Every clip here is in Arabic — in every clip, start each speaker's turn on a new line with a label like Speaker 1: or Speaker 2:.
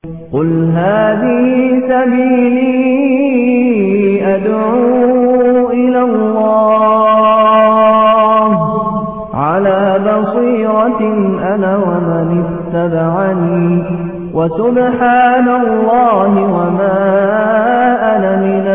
Speaker 1: قل هذه سبيلي أدعو إلى الله على بصيرة أنا ومن اتبعني وسبحان الله وما أنا من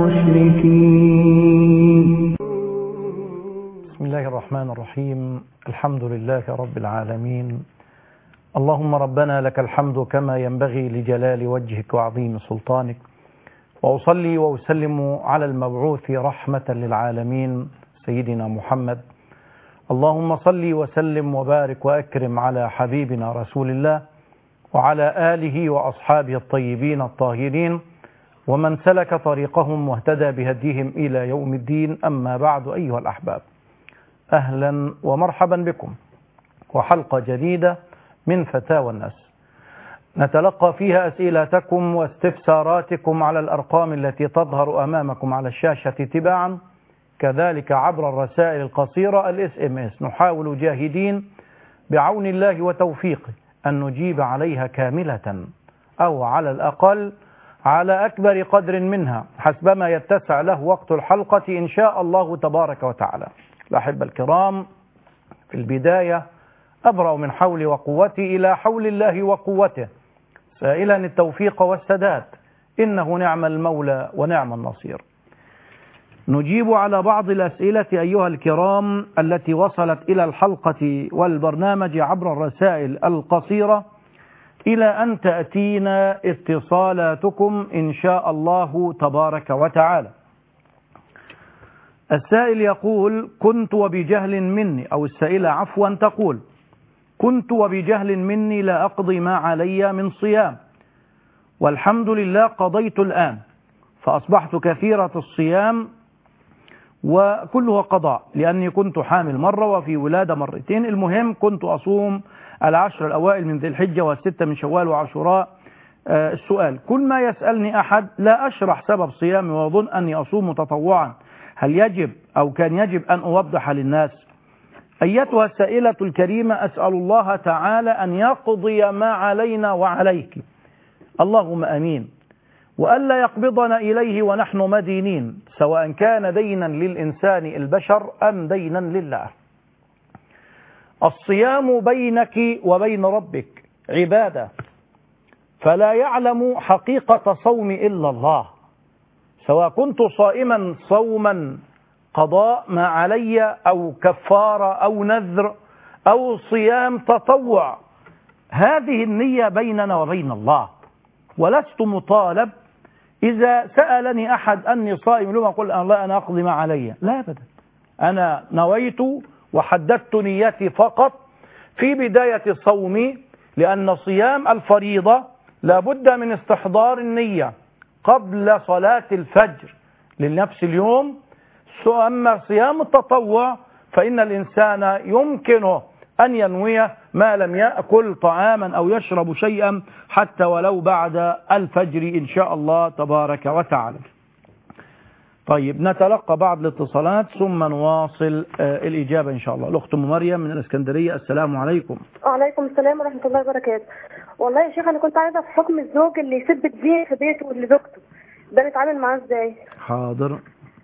Speaker 1: المشركين.
Speaker 2: بسم الله الرحمن الرحيم. الحمد لله رب العالمين. اللهم ربنا لك الحمد كما ينبغي لجلال وجهك وعظيم سلطانك، وأصلي وأسلم على المبعوث رحمة للعالمين سيدنا محمد. اللهم صل وسلم وبارك وأكرم على حبيبنا رسول الله وعلى آله وأصحابه الطيبين الطاهرين ومن سلك طريقهم واهتدى بهديهم إلى يوم الدين. أما بعد، أيها الأحباب، أهلا ومرحبا بكم وحلقة جديدة من فتاوى الناس نتلقى فيها أسئلتكم واستفساراتكم على الأرقام التي تظهر أمامكم على الشاشة تباعا، كذلك عبر الرسائل القصيرة SMS. نحاول جاهدين بعون الله وتوفيقه أن نجيب عليها كاملة أو على الأقل على أكبر قدر منها حسبما يتسع له وقت الحلقة إن شاء الله تبارك وتعالى. الأحبة الكرام، في البداية أبرأ من حولي وقوتي إلى حول الله وقوته، سائلا التوفيق والسداد، إنه نعم المولى ونعم النصير. نجيب على بعض الأسئلة أيها الكرام التي وصلت إلى الحلقة والبرنامج عبر الرسائل القصيرة إلى أن تأتينا اتصالاتكم إن شاء الله تبارك وتعالى. السائل يقول: كنت وبجهل مني، أو السائلة عفوا تقول: كنت وبجهل مني لا أقضي ما علي من صيام، والحمد لله قضيت الآن، فأصبحت كثيرة الصيام وكله قضاء، لأني كنت حامل مرة وفي ولادة مرتين. المهم كنت أصوم 10 الأوائل من ذي الحجة و6 من شوال وعاشوراء. السؤال: كل ما يسألني أحد لا أشرح سبب صيامي وأظن أني أصوم تطوعا، هل يجب أو كان يجب أن أوضح للناس؟ أيتها السائلة الكريمة، أسأل الله تعالى أن يقضي ما علينا وعليك، اللهم أمين، وألا يقبضنا إليه ونحن مدينين، سواء كان دينا للإنسان البشر أم دينا لله. الصيام بينك وبين ربك عبادة، فلا يعلم حقيقة صوم إلا الله، سواء كنت صائما صوما قضاء ما علي أو كفارة أو نذر أو صيام تطوع، هذه النية بيننا وبين الله، ولست مطالب إذا سألني أحد أني صائم لما أقول أنا أقضي ما علي، لا أبدا. أنا نويت وحددت نيتي فقط في بداية صومي، لأن صيام الفريضة لابد من استحضار النية قبل صلاة الفجر لنفس اليوم. أما صيام التطوع فإن الإنسان يمكنه أن ينوي ما لم يأكل طعاما أو يشرب شيئا حتى ولو بعد الفجر إن شاء الله تبارك وتعالى. طيب، نتلقى بعض الاتصالات ثم نواصل الإجابة إن شاء الله. الأخت أم مريم من الإسكندرية، السلام عليكم.
Speaker 3: وعليكم السلام ورحمة الله وبركاته. والله يا شيخ، أنا كنت عايزة في حكم الزوج اللي يسب الدين في بيته لزوجته، ده نتعامل معاه إزاي؟
Speaker 2: حاضر.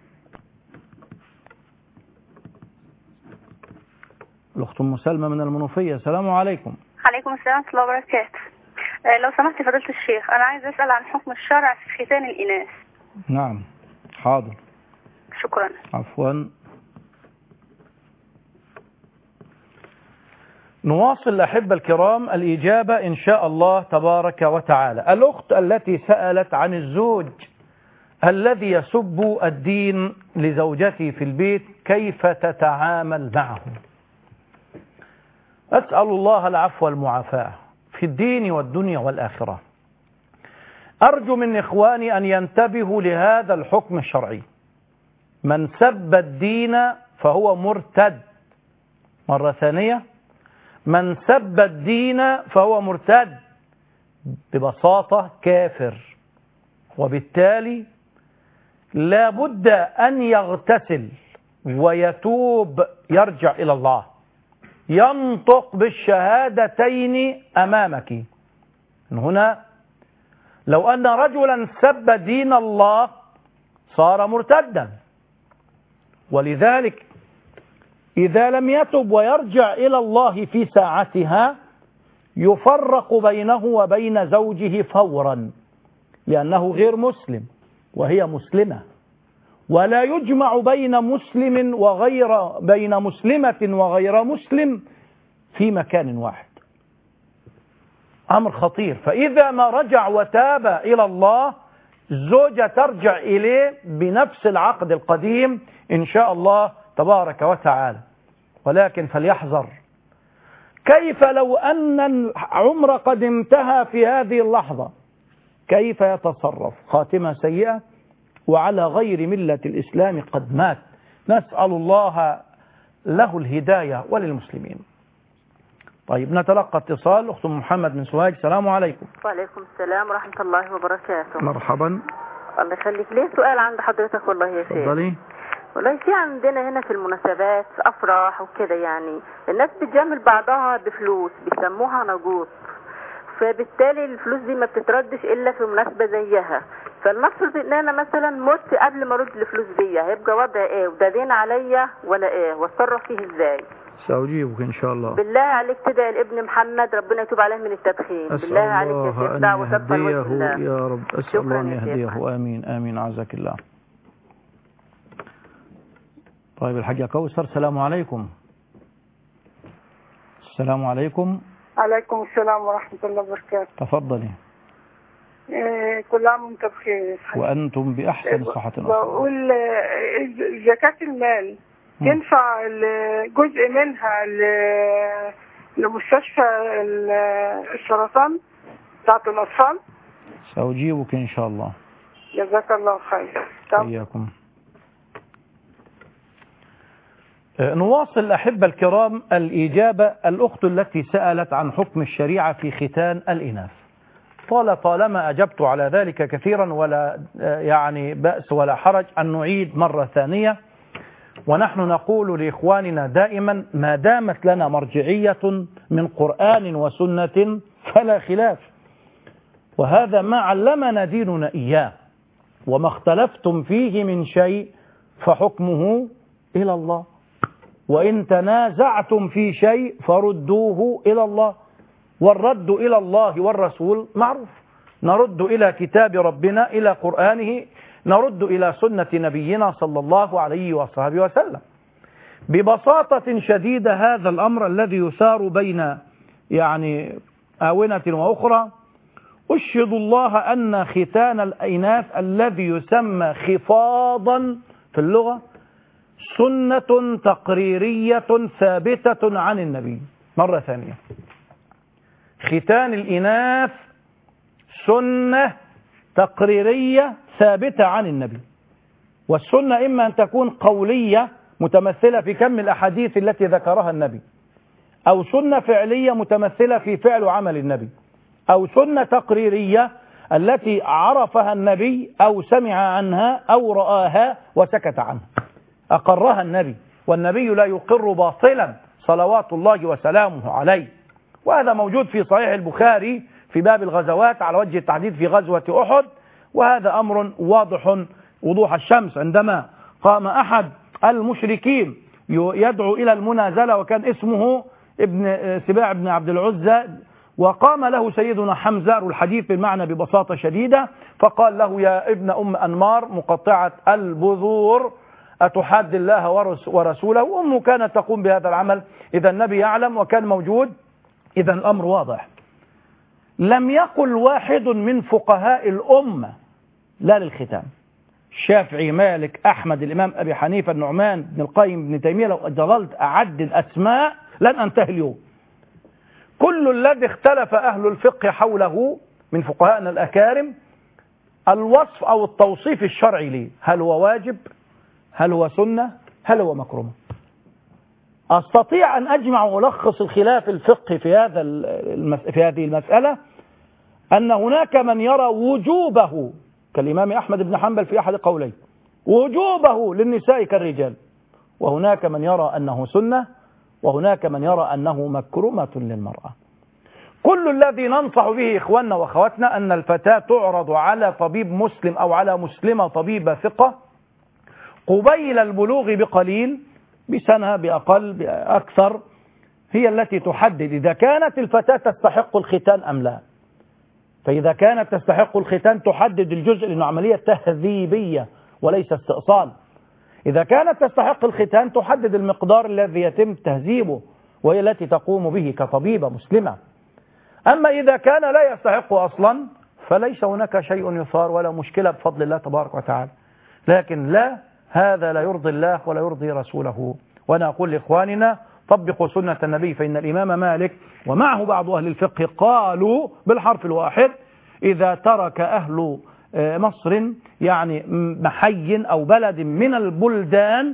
Speaker 2: الأخت أم سلمى من المنوفية، السلام عليكم.
Speaker 4: عليكم السلام ورحمة الله وبركاته. لو سمحت فضيلة الشيخ، أنا عايز أسأل عن حكم الشرع في ختان الإناث.
Speaker 2: نعم، حاضر.
Speaker 4: شكرا.
Speaker 2: عفوا. نواصل الأحبة الكرام الإجابة إن شاء الله تبارك وتعالى. الأخت التي سألت عن الزوج الذي يسب الدين لزوجته في البيت، كيف تتعامل معه؟ أسأل الله العفو والمعافاة في الدين والدنيا والآخرة. أرجو من إخواني أن ينتبهوا لهذا الحكم الشرعي. من سب الدين فهو مرتد. مرة ثانية، من سب الدين فهو مرتد، ببساطة كافر، وبالتالي لا بد أن يغتسل ويتوب، يرجع إلى الله، ينطق بالشهادتين أمامك. من هنا لو أن رجلا سب دين الله صار مرتدا. ولذلك إذا لم يتب ويرجع إلى الله في ساعتها يفرق بينه وبين زوجه فورا، لأنه غير مسلم وهي مسلمة، ولا يجمع بين مسلمة وغير مسلم في مكان واحد. أمر خطير. فإذا ما رجع وتاب إلى الله الزوجة ترجع إليه بنفس العقد القديم إن شاء الله تبارك وتعالى. ولكن فليحذر، كيف لو أن العمر قد انتهى في هذه اللحظة؟ كيف يتصرف؟ خاتمة سيئة وعلى غير ملة الإسلام قد مات. نسأل الله له الهداية وللمسلمين. طيب نتلقى اتصال. أخت محمد من سوهاج. السلام عليكم.
Speaker 5: وعليكم السلام ورحمة الله وبركاته.
Speaker 2: مرحبا.
Speaker 5: الله يخليك. ليه سؤال عند حضرتك والله يا شيخ.
Speaker 2: اتفضلي.
Speaker 5: والله في عندنا هنا في المناسبات أفراح وكده، يعني الناس بتجامل بعضها بفلوس بيسموها نجوط، فبالتالي الفلوس دي ما بتتردش إلا في مناسبة زيها. فلنفرض إن أنا مثلا مت قبل ما أرد الفلوس دي، هيبقى وضع إيه؟ وده دين عليا ولا إيه؟ واتصرف فيه إزاي؟
Speaker 2: سأجيبك إن شاء الله.
Speaker 5: بالله عليك تدعي لابن محمد ربنا يتوب عليه من التدخين. بالله عليك يا شيخ دعوة
Speaker 2: يهديه يا رب. أسأل الله أن يهديه. آمين آمين. عزك الله. طيب الحاجة كوثر. السلام عليكم. السلام عليكم.
Speaker 6: عليكم السلام ورحمة الله وبركاته.
Speaker 2: تفضلي.
Speaker 6: كل عام وانت بخير.
Speaker 2: وأنتم بأحسن صحة.
Speaker 6: بقول زكاة المال ينفع جزء منها لمستشفى السرطان بتاعت الأطفال؟
Speaker 2: سأجيبك إن شاء الله.
Speaker 6: جزاك الله خير.
Speaker 2: إياكم. نواصل الأحبة الكرام الإجابة. الأخت التي سألت عن حكم الشريعة في ختان الإناث، طالما أجبت على ذلك كثيرا، ولا يعني بأس ولا حرج أن نعيد مرة ثانية. ونحن نقول لإخواننا دائما ما دامت لنا مرجعية من قرآن وسنة فلا خلاف، وهذا ما علمنا ديننا إياه. وما اختلفتم فيه من شيء فحكمه إلى الله، وإن تنازعتم في شيء فردوه إلى الله، والرد إلى الله والرسول معروف. نرد إلى كتاب ربنا، إلى قرآنه، نرد إلى سنة نبينا صلى الله عليه وصحبه وسلم. ببساطة شديدة هذا الأمر الذي يثار بين يعني آونة وأخرى، أشهد الله أن ختان الإناث الذي يسمى خفاضا في اللغة سنة تقريرية ثابتة عن النبي. مرة ثانية، ختان الإناث سنة تقريرية ثابتة عن النبي. والسنة إما أن تكون قولية متمثلة في كم الأحاديث التي ذكرها النبي، أو سنة فعلية متمثلة في فعل وعمل النبي، أو سنة تقريرية التي عرفها النبي أو سمع عنها أو رآها وسكت عنها، أقرها النبي، والنبي لا يقر باطلا صلوات الله وسلامه عليه. وهذا موجود في صحيح البخاري في باب الغزوات على وجه التحديد في غزوة أحد. وهذا أمر واضح وضوح الشمس، عندما قام أحد المشركين يدعو إلى المنازلة، وكان اسمه ابن سباع بن عبد العزى، وقام له سيدنا حمزة الحديث بالمعنى ببساطة شديدة، فقال له: يا ابن أم أنمار مقطعة البذور أتحاد الله ورسوله؟ وأمه كانت تقوم بهذا العمل. إذا النبي يعلم وكان موجود. إذا الأمر واضح. لم يقل واحد من فقهاء الأمة لا للختان. الشافعي، مالك، أحمد، الإمام أبي حنيفة، النعمان، ابن القيم، ابن تيمية، لو ظللت أعدد أسماء لن أنتهي اليوم. كل الذي اختلف أهل الفقه حوله من فقهاءنا الأكارم الوصف أو التوصيف الشرعي ليه، هل هو واجب؟ هل هو سنة؟ هل هو مكروه؟ أستطيع أن أجمع وألخص الخلاف الفقهي في هذه المسألة أن هناك من يرى وجوبه كالإمام أحمد بن حنبل في أحد قوليه، وجوبه للنساء كالرجال، وهناك من يرى أنه سنة، وهناك من يرى أنه مكرمة للمرأة. كل الذي ننصح به إخواننا وأخواتنا أن الفتاة تعرض على طبيب مسلم أو على مسلمة طبيبة ثقة قبيل البلوغ بقليل، بسنة، بأقل، بأكثر، هي التي تحدد إذا كانت الفتاة تستحق الختان أم لا. فإذا كانت تستحق الختان تحدد الجزء، لأنه عملية تهذيبية وليس استئصال. إذا كانت تستحق الختان تحدد المقدار الذي يتم تهذيبه، وهي التي تقوم به كطبيبة مسلمة. أما إذا كان لا يستحق أصلا فليس هناك شيء يثار ولا مشكلة بفضل الله تبارك وتعالى. لكن لا، هذا لا يرضي الله ولا يرضي رسوله. وأنا أقول لإخواننا طبقوا سنة النبي، فإن الإمام مالك ومعه بعض أهل الفقه قالوا بالحرف الواحد: إذا ترك أهل مصر يعني محي أو بلد من البلدان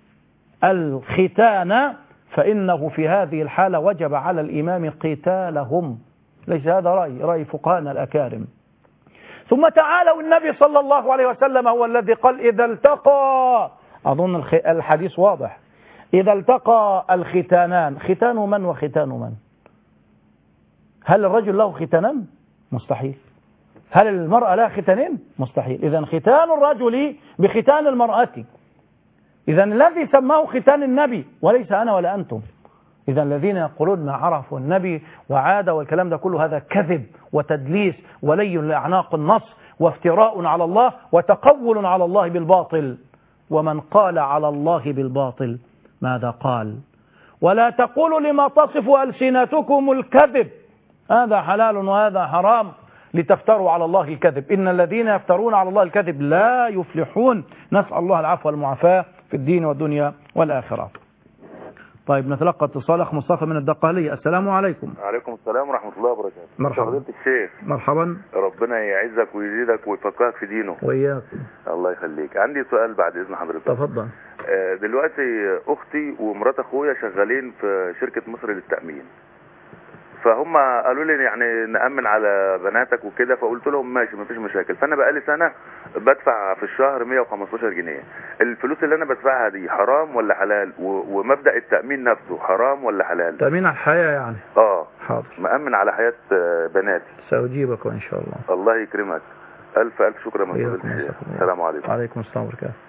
Speaker 2: الختان فإنه في هذه الحالة وجب على الإمام قتالهم. ليس هذا رأي فقهاءنا الأكارم. ثم تعالوا، النبي صلى الله عليه وسلم هو الذي قال: إذا التقى، أظن الحديث واضح، إذا التقى الختانان، ختان من وختان من؟ هل الرجل له ختانان؟ مستحيل. هل المرأة لها ختانين؟ مستحيل. إذا ختان الرجل بختان المرأة. إذا الذي سماه ختان النبي وليس أنا ولا أنتم. إذا الذين يقولون ما عرفوا النبي وعاد والكلام ده كله هذا كذب وتدليس ولي لأعناق النص وافتراء على الله وتقول على الله بالباطل. ومن قال على الله بالباطل ماذا قال؟ ولا تقولوا لما تصف ألسنتكم الكذب هذا حلال وهذا حرام لتفتروا على الله الكذب. إن الذين يفترون على الله الكذب لا يفلحون. نسأل الله العفو والمعافاة في الدين والدنيا والآخرة. طيب نتلقى اتصال أخ مصطفى من الدقهلية. السلام عليكم.
Speaker 7: وعليكم السلام ورحمة الله وبركاته.
Speaker 2: مرحبا
Speaker 7: فضيلة الشيخ.
Speaker 2: مرحبا.
Speaker 7: ربنا يعزك ويزيدك ويفقهك في دينه.
Speaker 2: وإياكم.
Speaker 7: الله يخليك. عندي سؤال بعد إذن حضرتك.
Speaker 2: تفضل.
Speaker 7: دلوقتي أختي ومرات أخويا شغالين في شركة مصر للتأمين، فهم قالوا لي يعني نأمن على بناتك وكده، فقلت لهم ماشي مفيش مشاكل. فأنا بقالي سنة بدفع في الشهر 115 جنيه. الفلوس اللي أنا بدفعها دي حرام ولا حلال؟ ومبدأ التأمين نفسه حرام ولا حلال؟
Speaker 2: تأمين على الحياة يعني.
Speaker 7: حاضر. مأمن على حياة بناتي.
Speaker 2: سأجيبك إن شاء الله.
Speaker 7: الله يكرمك. ألف ألف شكرا من فضيلة الشيخ. السلام عليكم.
Speaker 2: وعليكم السلام ورحمة الله.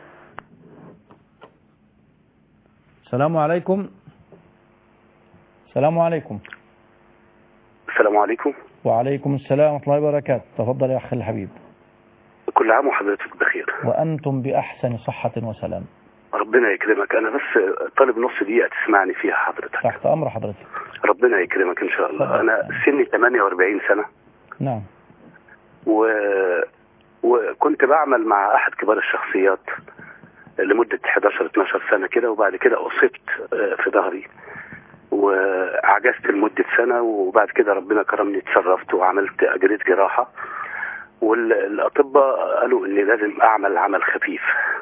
Speaker 2: السلام عليكم. السلام عليكم.
Speaker 8: السلام عليكم.
Speaker 2: وعليكم السلام ورحمة الله وبركاته. تفضل يا أخي الحبيب.
Speaker 8: كل عام وحضرتك بخير.
Speaker 2: وأنتم بأحسن صحة وسلام.
Speaker 8: ربنا يكرمك. أنا بس طالب نص دقيقة تسمعني فيها حضرتك.
Speaker 2: تحت أمر حضرتك.
Speaker 8: ربنا يكرمك إن شاء الله. أنا سني 48 سنة.
Speaker 2: نعم.
Speaker 8: وكنت بعمل مع أحد كبار الشخصيات لمدة 11-12 سنة كده، وبعد كده أصبت في ظهري وعجزت لمدة سنة، وبعد كده ربنا كرمني اتصرفت وعملت أجريت جراحة، والأطباء قالوا إني لازم أعمل عمل خفيف،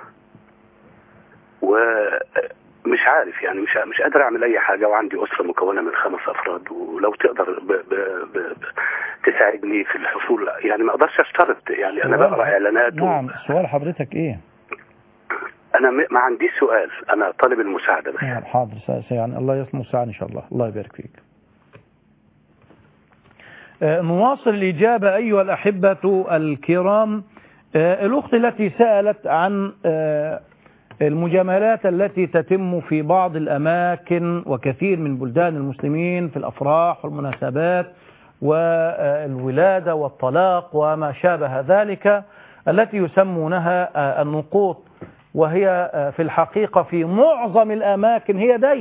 Speaker 8: ومش عارف يعني مش قادر أعمل أي حاجة، وعندي أسرة مكونة من 5 أفراد، ولو تقدر تساعدني في الحصول، يعني ما أقدرش أشترط، يعني أنا بقرأ إعلانات.
Speaker 2: نعم. سؤال حضرتك إيه؟
Speaker 8: أنا ما عنديش سؤال، أنا طالب المساعدة بس.
Speaker 2: نعم حاضر. يعني الله يسمع مساعد إن شاء الله. الله يبارك فيك. نواصل الإجابة أيها الأحبة الكرام. الأخت التي سألت عن المجاملات التي تتم في بعض الأماكن وكثير من بلدان المسلمين في الأفراح والمناسبات والولادة والطلاق وما شابه ذلك، التي يسمونها النقوط، وهي في الحقيقة في معظم الأماكن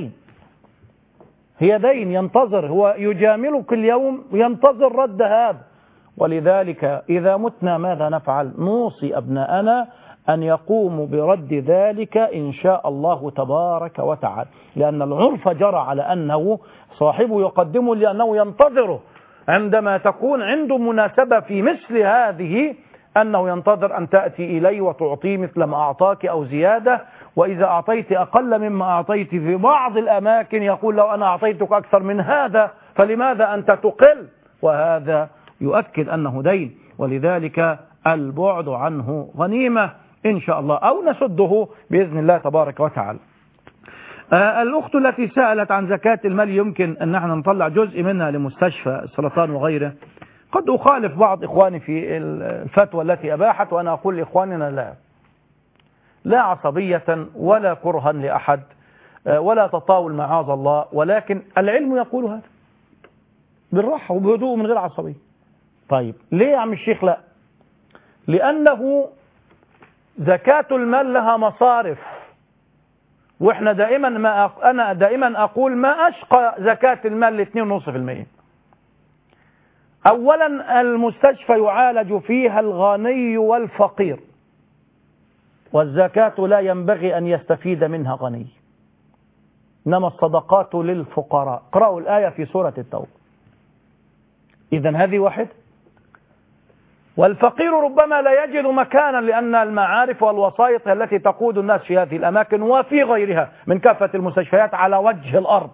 Speaker 2: هي دين ينتظر، هو يجاملك اليوم وينتظر رد هذا. ولذلك إذا متنا ماذا نفعل؟ نوصي أبناءنا أن يقوموا برد ذلك إن شاء الله تبارك وتعالى، لأن العرف جرى على أنه صاحبه يقدمه لأنه ينتظره عندما تكون عنده مناسبة في مثل هذه، أنه ينتظر أن تأتي إليه وتعطيه مثل ما أعطاك أو زيادة، وإذا أعطيت أقل مما أعطيت في بعض الأماكن يقول لو أنا أعطيتك أكثر من هذا فلماذا أنت تقل؟ وهذا يؤكد أنه دين، ولذلك البعد عنه غنيمة إن شاء الله، أو نسده بإذن الله تبارك وتعالى. الأخت التي سألت عن زكاة المال يمكن أن نحن نطلع جزء منها لمستشفى السرطان وغيره. قد أخالف بعض إخواني في الفتوى التي أباحت، وأنا أقول لإخواننا لا عصبية ولا كرها لأحد ولا تطاول معاذ الله، ولكن العلم يقول هذا بالراحة وبهدوء من غير عصبية. طيب ليه يا عم الشيخ؟ لا، لأنه زكاة المال لها مصارف، وإحنا أنا دائما أقول ما أشقى زكاة المال ل 2.5%. أولا المستشفى يعالج فيها الغني والفقير، والزكاة لا ينبغي أن يستفيد منها غني، إنما الصدقات للفقراء. اقرأوا الآية في سورة التوبة. إذن هذه واحد. والفقير ربما لا يجد مكانا، لأن المعارف والوسائط التي تقود الناس في هذه الأماكن وفي غيرها من كافة المستشفيات على وجه الأرض.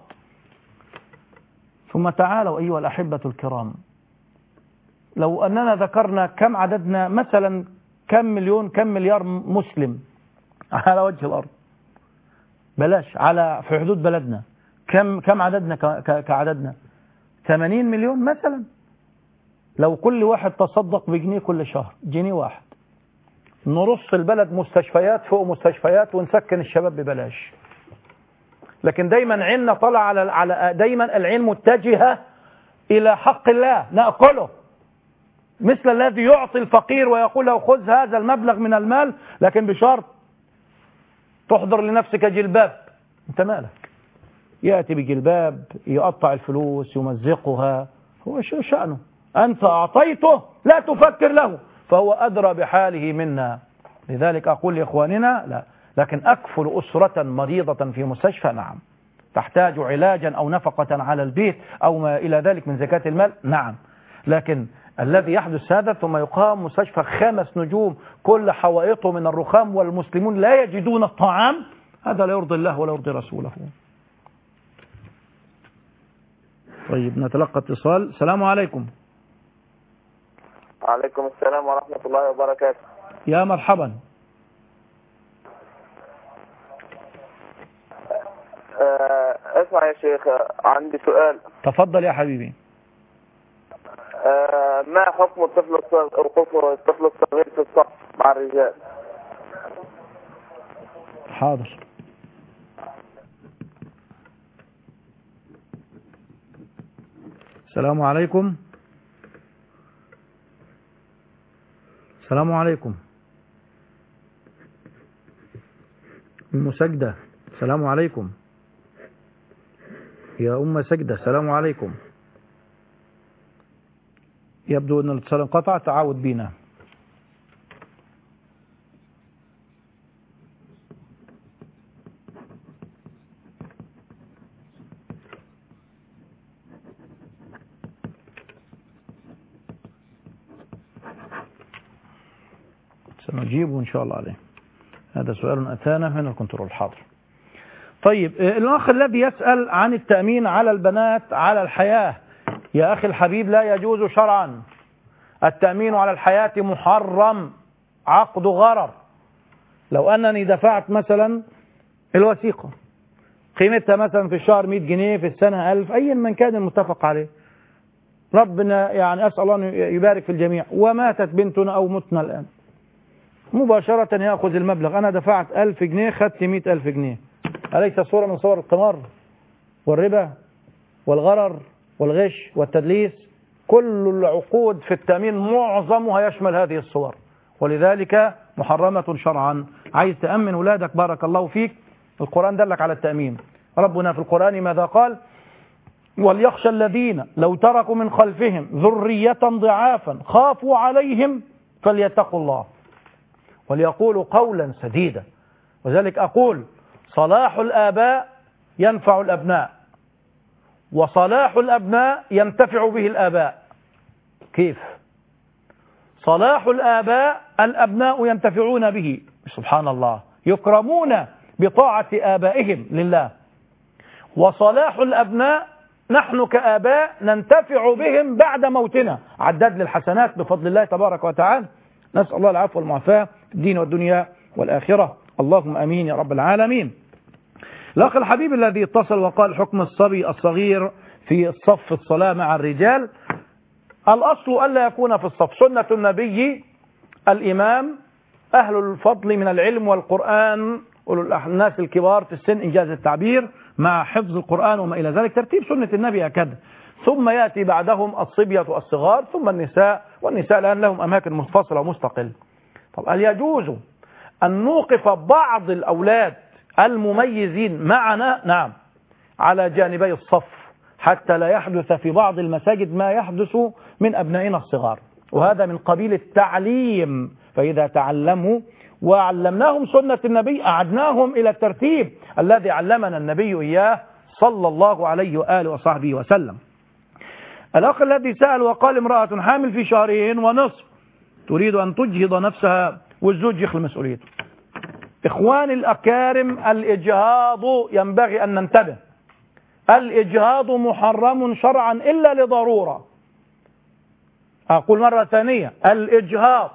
Speaker 2: ثم تعالوا أيها الأحبة الكرام، لو أننا ذكرنا كم عددنا مثلا، كم مليون كم مليار مسلم على وجه الأرض، بلاش في حدود بلدنا، كم عددنا كعددنا 80 مليون مثلا. لو كل واحد تصدق بجنيه كل شهر، جنيه واحد، نرص البلد مستشفيات فوق مستشفيات ونسكن الشباب ببلاش. لكن دايما عيننا طلع على دايما العين متجهة إلى حق الله نأكله، مثل الذي يعطي الفقير ويقول له خذ هذا المبلغ من المال، لكن بشرط تحضر لنفسك جلباب. انت مالك؟ يأتي بجلباب يقطع الفلوس يمزقها، هو شأنه. أنت أعطيته لا تفكر له، فهو أدرى بحاله منا. لذلك أقول لإخواننا لا، لكن أكفل أسرة مريضة في مستشفى نعم، تحتاج علاجا أو نفقة على البيت أو ما إلى ذلك من زكاة المال نعم. لكن الذي يحدث هذا ثم يقام مستشفى 5 نجوم كل حوائطه من الرخام والمسلمون لا يجدون الطعام، هذا لا يرضي الله ولا يرضي رسوله. طيب نتلقى اتصال. السلام عليكم.
Speaker 9: وعليكم السلام ورحمة الله وبركاته.
Speaker 2: يا مرحبا.
Speaker 9: اسمع يا شيخ، عندي سؤال.
Speaker 2: تفضل يا حبيبي.
Speaker 9: ما حكم الطفل الصغير في الصف مع الرجال؟
Speaker 2: حاضر. السلام عليكم. السلام عليكم. أم سجدة السلام عليكم. يا أم سجدة السلام عليكم. يبدو أن الاتصال انقطع، تعاود بينا. سنجيبه إن شاء الله عليه. هذا سؤال أتانا من الكنترول. الحاضر. طيب الأخ الذي يسأل عن التأمين على البنات على الحياة، يا أخي الحبيب لا يجوز شرعا. التأمين على الحياة محرم، عقد غرر. لو أنني دفعت مثلا الوثيقة قيمتها مثلا في الشهر 100 جنيه، في السنة 1000، أيا من كان المتفق عليه، ربنا يعني أسأل الله أن يبارك في الجميع، وماتت بنتنا أو متنا الآن، مباشرة يأخذ المبلغ. أنا دفعت 1000 جنيه خدت 100,000 جنيه. أليس صورة من صور القمار والربا والغرر والغش والتدليس؟ كل العقود في التأمين معظمها يشمل هذه الصور، ولذلك محرمة شرعا. عايز تأمن ولادك بارك الله فيك، القرآن دلك على التأمين. ربنا في القرآن ماذا قال؟ وليخشى الذين لو تركوا من خلفهم ذرية ضعافا خافوا عليهم فليتقوا الله وليقولوا قولا سديدا. وذلك أقول صلاح الآباء ينفع الأبناء، وصلاح الأبناء ينتفع به الآباء. كيف؟ صلاح الآباء الأبناء ينتفعون به، سبحان الله، يكرمون بطاعة آبائهم لله. وصلاح الأبناء نحن كآباء ننتفع بهم بعد موتنا، عدد للحسنات بفضل الله تبارك وتعالى. نسأل الله العفو والمعافاة في الدين والدنيا والآخرة، اللهم أمين يا رب العالمين. الأخ الحبيب الذي اتصل وقال حكم الصبي الصغير في الصف الصلاة مع الرجال، الأصل ألا يكون في الصف. سنة النبي الإمام، أهل الفضل من العلم والقرآن، الناس الكبار في السن إنجاز التعبير مع حفظ القرآن وما إلى ذلك، ترتيب سنة النبي هكذا. ثم يأتي بعدهم الصبية الصغار، ثم النساء، والنساء الآن لهم أماكن منفصلة ومستقلة. طب هل يجوز أن نوقف بعض الأولاد المميزين معنا؟ نعم، على جانبي الصف، حتى لا يحدث في بعض المساجد ما يحدث من أبنائنا الصغار، وهذا من قبيل التعليم. فإذا تعلموا وعلمناهم سنة النبي أعدناهم إلى الترتيب الذي علمنا النبي إياه صلى الله عليه وآله وصحبه وسلم. الأخ الذي سأل وقال امرأة حامل في 2.5 شهر تريد أن تجهض نفسها والزوج يخلي مسؤوليته. إخواني الأكارم، الإجهاض ينبغي أن ننتبه. الإجهاض محرم شرعا إلا لضرورة. أقول مرة ثانية، الإجهاض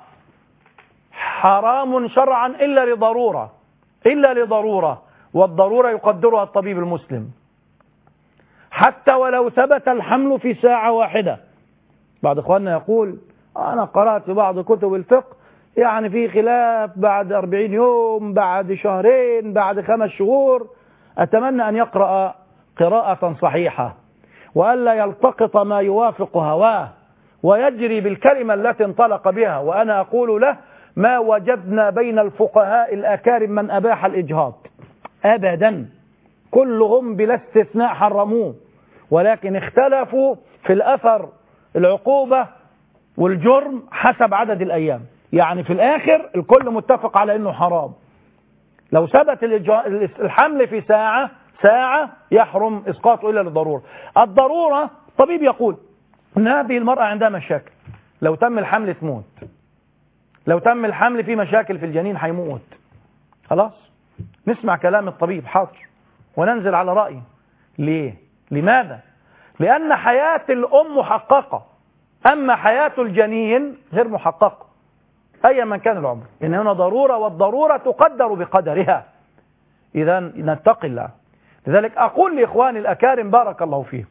Speaker 2: حرام شرعا إلا لضرورة، إلا لضرورة، والضرورة يقدرها الطبيب المسلم. حتى ولو ثبت الحمل في 1 ساعة. بعض إخواننا يقول أنا قرأت في بعض كتب الفقه يعني في خلاف بعد 40 يوم، بعد 2 شهر، بعد 5 شهور. أتمنى أن يقرأ قراءة صحيحة وألا يلتقط ما يوافق هواه ويجري بالكلمة التي انطلق بها. وأنا أقول له ما وجدنا بين الفقهاء الأكارم من أباح الإجهاض أبدا، كلهم بلا استثناء حرموه، ولكن اختلفوا في الأثر، العقوبة والجرم حسب عدد الأيام. يعني في الآخر الكل متفق على أنه حرام. لو ثبت الحمل في ساعة يحرم إسقاطه إلا للضرورة. الضرورة، الطبيب يقول أن هذه المرأة عندها مشاكل، لو تم الحمل تموت، لو تم الحمل في مشاكل في الجنين هيموت. خلاص نسمع كلام الطبيب، حاضر، وننزل على رأيه. ليه؟ لماذا؟ لأن حياة الأم محققة، أما حياة الجنين غير محققة أي من كان العمر. إن هنا ضرورة، والضرورة تقدر بقدرها. إذا نتقي الله. لذلك أقول لإخواني الأكارم بارك الله فيهم،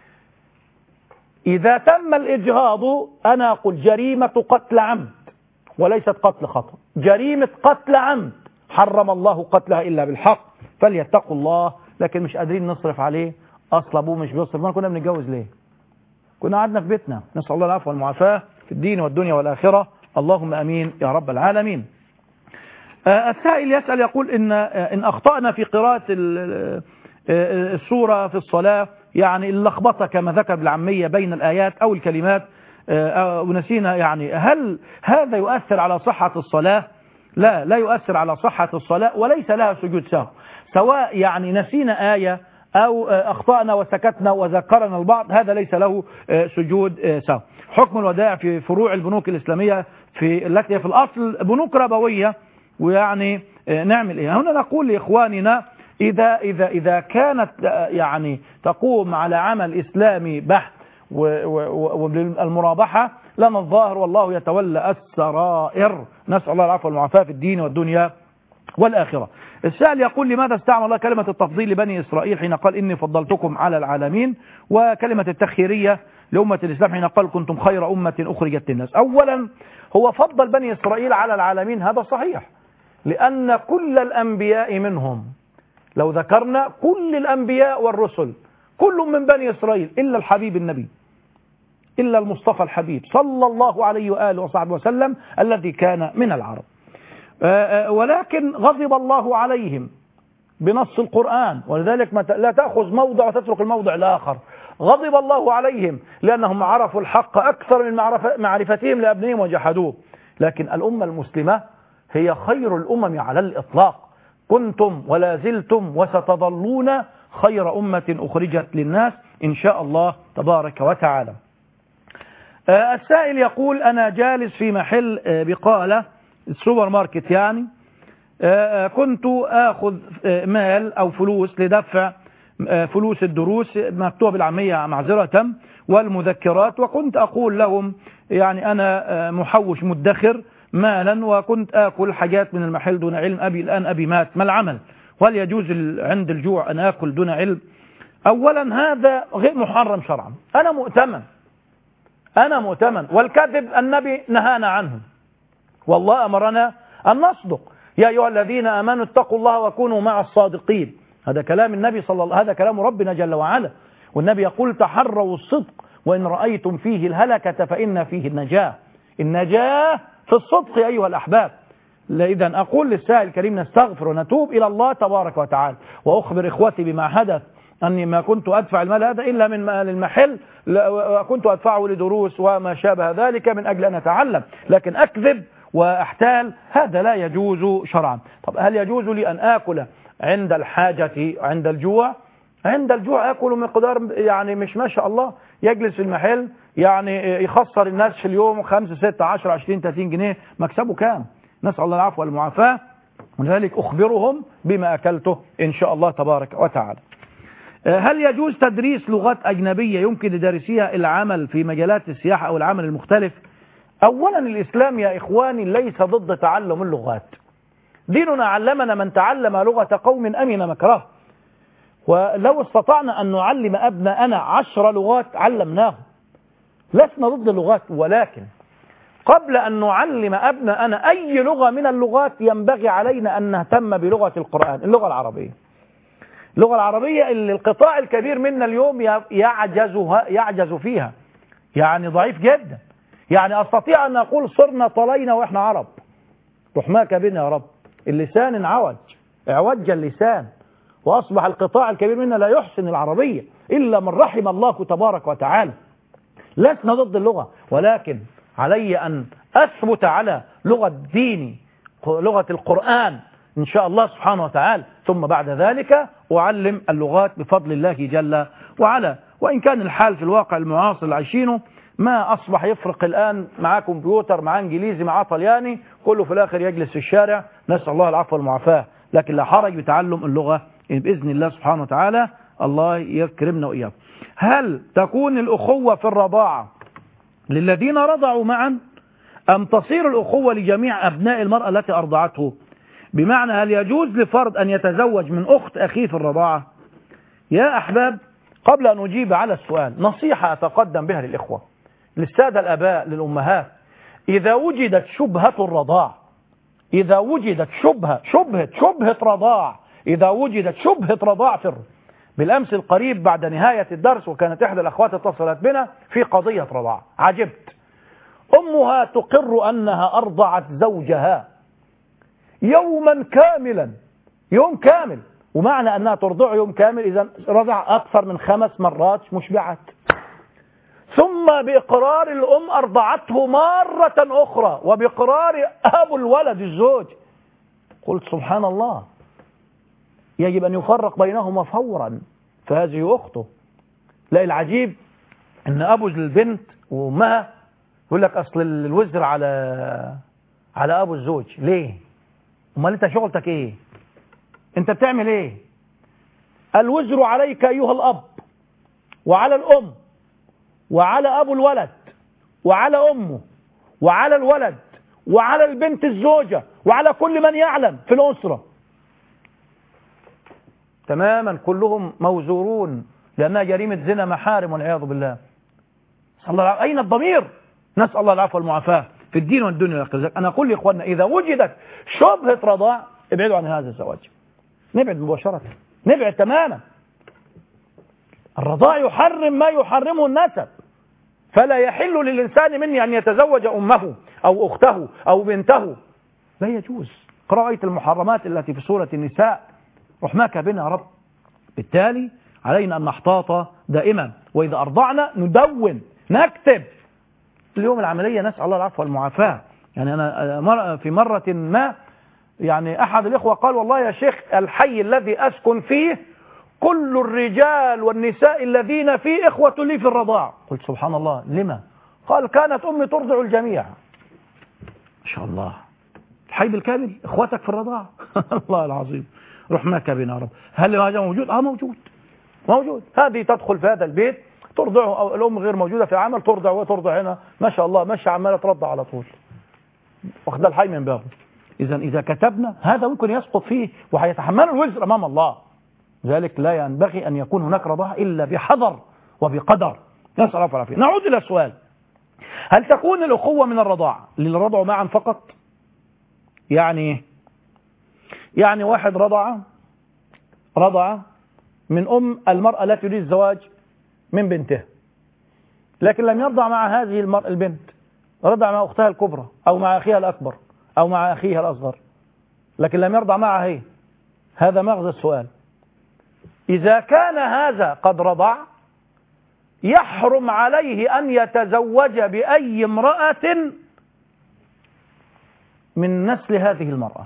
Speaker 2: إذا تم الإجهاض أنا أقول جريمة قتل عمد وليست قتل خطأ، جريمة قتل عمد حرم الله قتلها إلا بالحق، فليتقوا الله. لكن مش قادرين نصرف عليه، أصل أبوه مش بيصرف. ما كنا بنتجوز ليه؟ كنا قعدنا في بيتنا. نسأل الله العفو والمعافاة في الدين والدنيا والآخرة، اللهم أمين يا رب العالمين. السائل يسأل يقول إن أخطأنا في قراءة السورة في الصلاة، يعني اللخبطة كما ذكر بالعامية بين الآيات أو الكلمات، ونسينا، يعني هل هذا يؤثر على صحة الصلاة؟ لا يؤثر على صحة الصلاة، وليس لها سجود سهو، سواء يعني نسينا آية أو أخطأنا وسكتنا وذكرنا البعض، هذا ليس له سجود سهو. حكم الودائع في فروع البنوك الإسلامية التي في الأصل بنوك ربوية، ويعني نعمل إيه؟ هنا نقول لإخواننا إذا كانت يعني تقوم على عمل إسلامي بحت والمرابحة لنا الظاهر، والله يتولى السرائر. نسأل الله العفو والمعافاة في الدين والدنيا والآخرة. السائل يقول لماذا استعمل الله كلمة التفضيل لبني إسرائيل حين قال إني فضلتكم على العالمين، وكلمة التخييرية لأمة الإسلام حين قال كنتم خير أمة أخرجت للناس؟ أولا هو فضل بني إسرائيل على العالمين، هذا صحيح، لأن كل الأنبياء منهم، لو ذكرنا كل الأنبياء والرسل كل من بني إسرائيل إلا الحبيب النبي، إلا المصطفى الحبيب صلى الله عليه وآله وصحبه وسلم الذي كان من العرب. ولكن غضب الله عليهم بنص القرآن، ولذلك لا تأخذ موضع وتترك الموضع الآخر. غضب الله عليهم لأنهم عرفوا الحق أكثر من معرفتهم لأبنائهم وجحدوه. لكن الأمة المسلمة هي خير الأمم على الإطلاق، كنتم ولا زلتم وستظلون خير أمة أخرجت للناس إن شاء الله تبارك وتعالى. السائل يقول أنا جالس في محل بقالة السوبر ماركت، يعني كنت آخذ مال أو فلوس لدفع فلوس الدروس مكتوبة بالعامية معذرة والمذكرات، وكنت أقول لهم يعني أنا محوش مدخر مالا، وكنت آكل حاجات من المحل دون علم أبي. الآن أبي مات، ما العمل؟ وهل يجوز عند الجوع أن آكل دون علم؟ أولا هذا غير محرم شرعا. أنا مؤتمن والكذب النبي نهانا عنه، والله أمرنا أن نصدق، يا أيها الذين آمنوا اتقوا الله وكونوا مع الصادقين. هذا كلام النبي صلى الله، هذا كلام ربنا جل وعلا، والنبي يقول تحروا الصدق وإن رأيتم فيه الهلكة فإن فيه النجاة في الصدق أيها الأحباب. إذن أقول للسائل الكريم نستغفر ونتوب إلى الله تبارك وتعالى، وأخبر إخوتي بما حدث أني ما كنت أدفع المال هذا إلا من مال المحل، وكنت أدفعه لدروس وما شابه ذلك من أجل أن أتعلم، لكن أكذب وأحتال هذا لا يجوز شرعا. طب هل يجوز لي أن آكل عند الحاجة عند الجوع؟ عند الجوع آكل مقدار يعني مش ما شاء الله يجلس في المحل يعني يخسر الناس في اليوم 5 6 10 20 30 جنيه، مكسبه كام؟ نسأل الله العفو والمعافاة، ولذلك أخبرهم بما أكلته إن شاء الله تبارك وتعالى. هل يجوز تدريس لغات أجنبية يمكن لدارسيها العمل في مجالات السياحة أو العمل المختلف؟ أولا الإسلام يا إخواني ليس ضد تعلم اللغات، ديننا علمنا من تعلم لغة قوم أمن مكره، ولو استطعنا أن نعلم أبناءنا 10 لغات علمناهم، لسنا ضد اللغات، ولكن قبل أن نعلم أبناءنا أي لغة من اللغات ينبغي علينا أن نهتم بلغة القرآن، اللغة العربية. اللغة العربية اللي القطاع الكبير منا اليوم يعجز فيها، يعني ضعيف جدا. يعني أستطيع أن أقول صرنا طلينا وإحنا عرب، رحماك بنا يا رب، اللسان اعوج اللسان، وأصبح القطاع الكبير منا لا يحسن العربية إلا من رحم الله تبارك وتعالى. لسنا ضد اللغة، ولكن علي أن أثبت على لغة ديني، لغة القرآن إن شاء الله سبحانه وتعالى، ثم بعد ذلك أعلم اللغات بفضل الله جل وعلا. وإن كان الحال في الواقع المعاصر اللي عايشينه ما أصبح يفرق الآن مع كمبيوتر مع إنجليزي مع طلياني، كله في الآخر يجلس في الشارع، نسأل الله العفو والمعافاة. لكن لا حرج بتعلم اللغة بإذن الله سبحانه وتعالى، الله يكرمنا وإياكم. هل تكون الأخوة في الرضاعة للذين رضعوا معا أم تصير الأخوة لجميع أبناء المرأة التي أرضعته؟ بمعنى هل يجوز لفرد أن يتزوج من أخت أخيه في الرضاعة؟ يا أحباب، قبل أن أجيب على السؤال نصيحة أتقدم بها للإخوة، للسادة الآباء، للأمهات. إذا وجدت شبهة الرضاع، إذا وجدت شبهة رضاع، إذا وجدت شبهة رضاع بالأمس القريب بعد نهاية الدرس وكانت إحدى الأخوات اتصلت بنا في قضية رضاع، عجبت. أمها تقر أنها أرضعت زوجها يوما كاملا، يوم كامل، ومعنى أنها ترضع يوم كامل إذا رضع أكثر من 5 مرات مشبعات، ثم بإقرار الأم أرضعته مرة أخرى وبإقرار أبو الولد الزوج. قلت سبحان الله، يجب أن يفرق بينهما فورا، فهذه أخته. لا العجيب أن أبو البنت وأمها يقول لك أصل الوزر على أبو الزوج. ليه؟ امال انت شغلتك ايه؟ انت بتعمل ايه؟ الوزر عليك ايها الاب، وعلى الام، وعلى ابو الولد، وعلى امه، وعلى الولد، وعلى البنت الزوجة، وعلى كل من يعلم في الاسرة تماما، كلهم موزورون لانها جريمة زنا محارم والعياذ بالله. اين الضمير؟ نسأل الله العفو والمعافاة في الدين والدنيا والآخرة. أنا أقول لإخواننا إذا وجدت شبهة رضاع ابعدوا عن هذا الزواج، نبعد مباشرة، نبعد تماما. الرضاع يحرم ما يحرمه النسب، فلا يحل للإنسان مني أن يتزوج أمه أو أخته أو بنته، لا يجوز. قراءة المحرمات التي في سورة النساء، رحماك بنا يا رب. بالتالي علينا أن نحتاط دائما، وإذا أرضعنا ندون نكتب. اليوم العملية نسأل الله العفو والمعافاة. يعني أنا في مرة ما يعني أحد الإخوة قال والله يا شيخ الحي الذي أسكن فيه كل الرجال والنساء الذين فيه إخوة لي في الرضاع. قلت سبحان الله، لما؟ قال كانت أمي ترضع الجميع. ما شاء الله، الحي بالكامل إخوتك في الرضاع. الله العظيم، رحمك بنا يا رب. هل هذا موجود؟ موجود. هذه تدخل في هذا البيت ترضعه، أو الأم غير موجودة في عمل ترضع وترضع هنا، ما شاء الله، ماشي عمالة ترضع على طول، واخد الحي من بابه. إذا كتبنا هذا ممكن يسقط فيه وهيتحمل الوزر أمام الله. ذلك لا ينبغي أن يكون هناك رضاعة إلا بحذر وبقدر. نسأل الله العافية. نعود إلى السؤال، هل تكون الأخوة من الرضاعة للرضع معا فقط؟ يعني واحد رضع من المرأة التي تريد الزواج من بنته، لكن لم يرضع مع هذه البنت، رضع مع أختها الكبرى أو مع أخيها الأكبر أو مع أخيها الأصغر، لكن لم يرضع معها هي. هذا مغزى السؤال. إذا كان هذا قد رضع يحرم عليه أن يتزوج بأي امرأة من نسل هذه المرأة،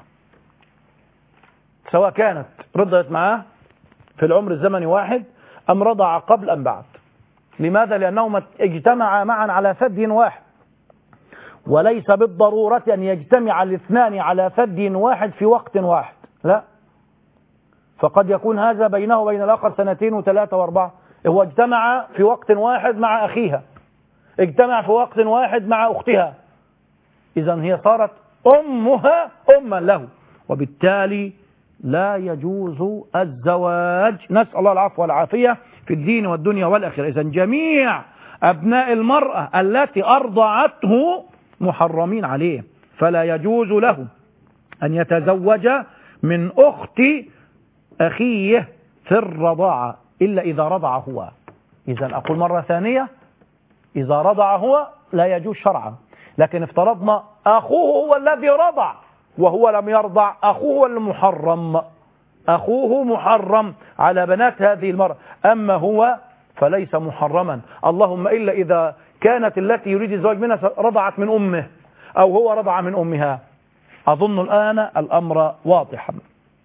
Speaker 2: سواء كانت رضعت معاه في العمر الزمني واحد أم رضع قبل أم بعد. لماذا؟ لأنهما اجتمعا معا على ثدي واحد، وليس بالضرورة أن يجتمع الاثنان على ثدي واحد في وقت واحد، لا، فقد يكون هذا بينه وبين الآخر 2 و3 و4. هو اجتمع في وقت واحد مع أخيها، اجتمع في وقت واحد مع أختها، إذن هي صارت أمها أما له، وبالتالي لا يجوز الزواج. نسأل الله العفو والعافية في الدين والدنيا والآخرة. إذن جميع أبناء المرأة التي أرضعته محرمين عليه، فلا يجوز له أن يتزوج من أخت أخيه في الرضاعة إلا إذا رضع هو. إذن أقول مرة ثانية، إذا رضع هو لا يجوز شرعا، لكن افترضنا أخوه هو الذي رضع وهو لم يرضع، أخوه المحرم، أخوه محرم على بنات هذه المرأة، أما هو فليس محرما، اللهم إلا إذا كانت التي يريد الزواج منها رضعت من أمه أو هو رضع من أمها. أظن الآن الأمر واضحا.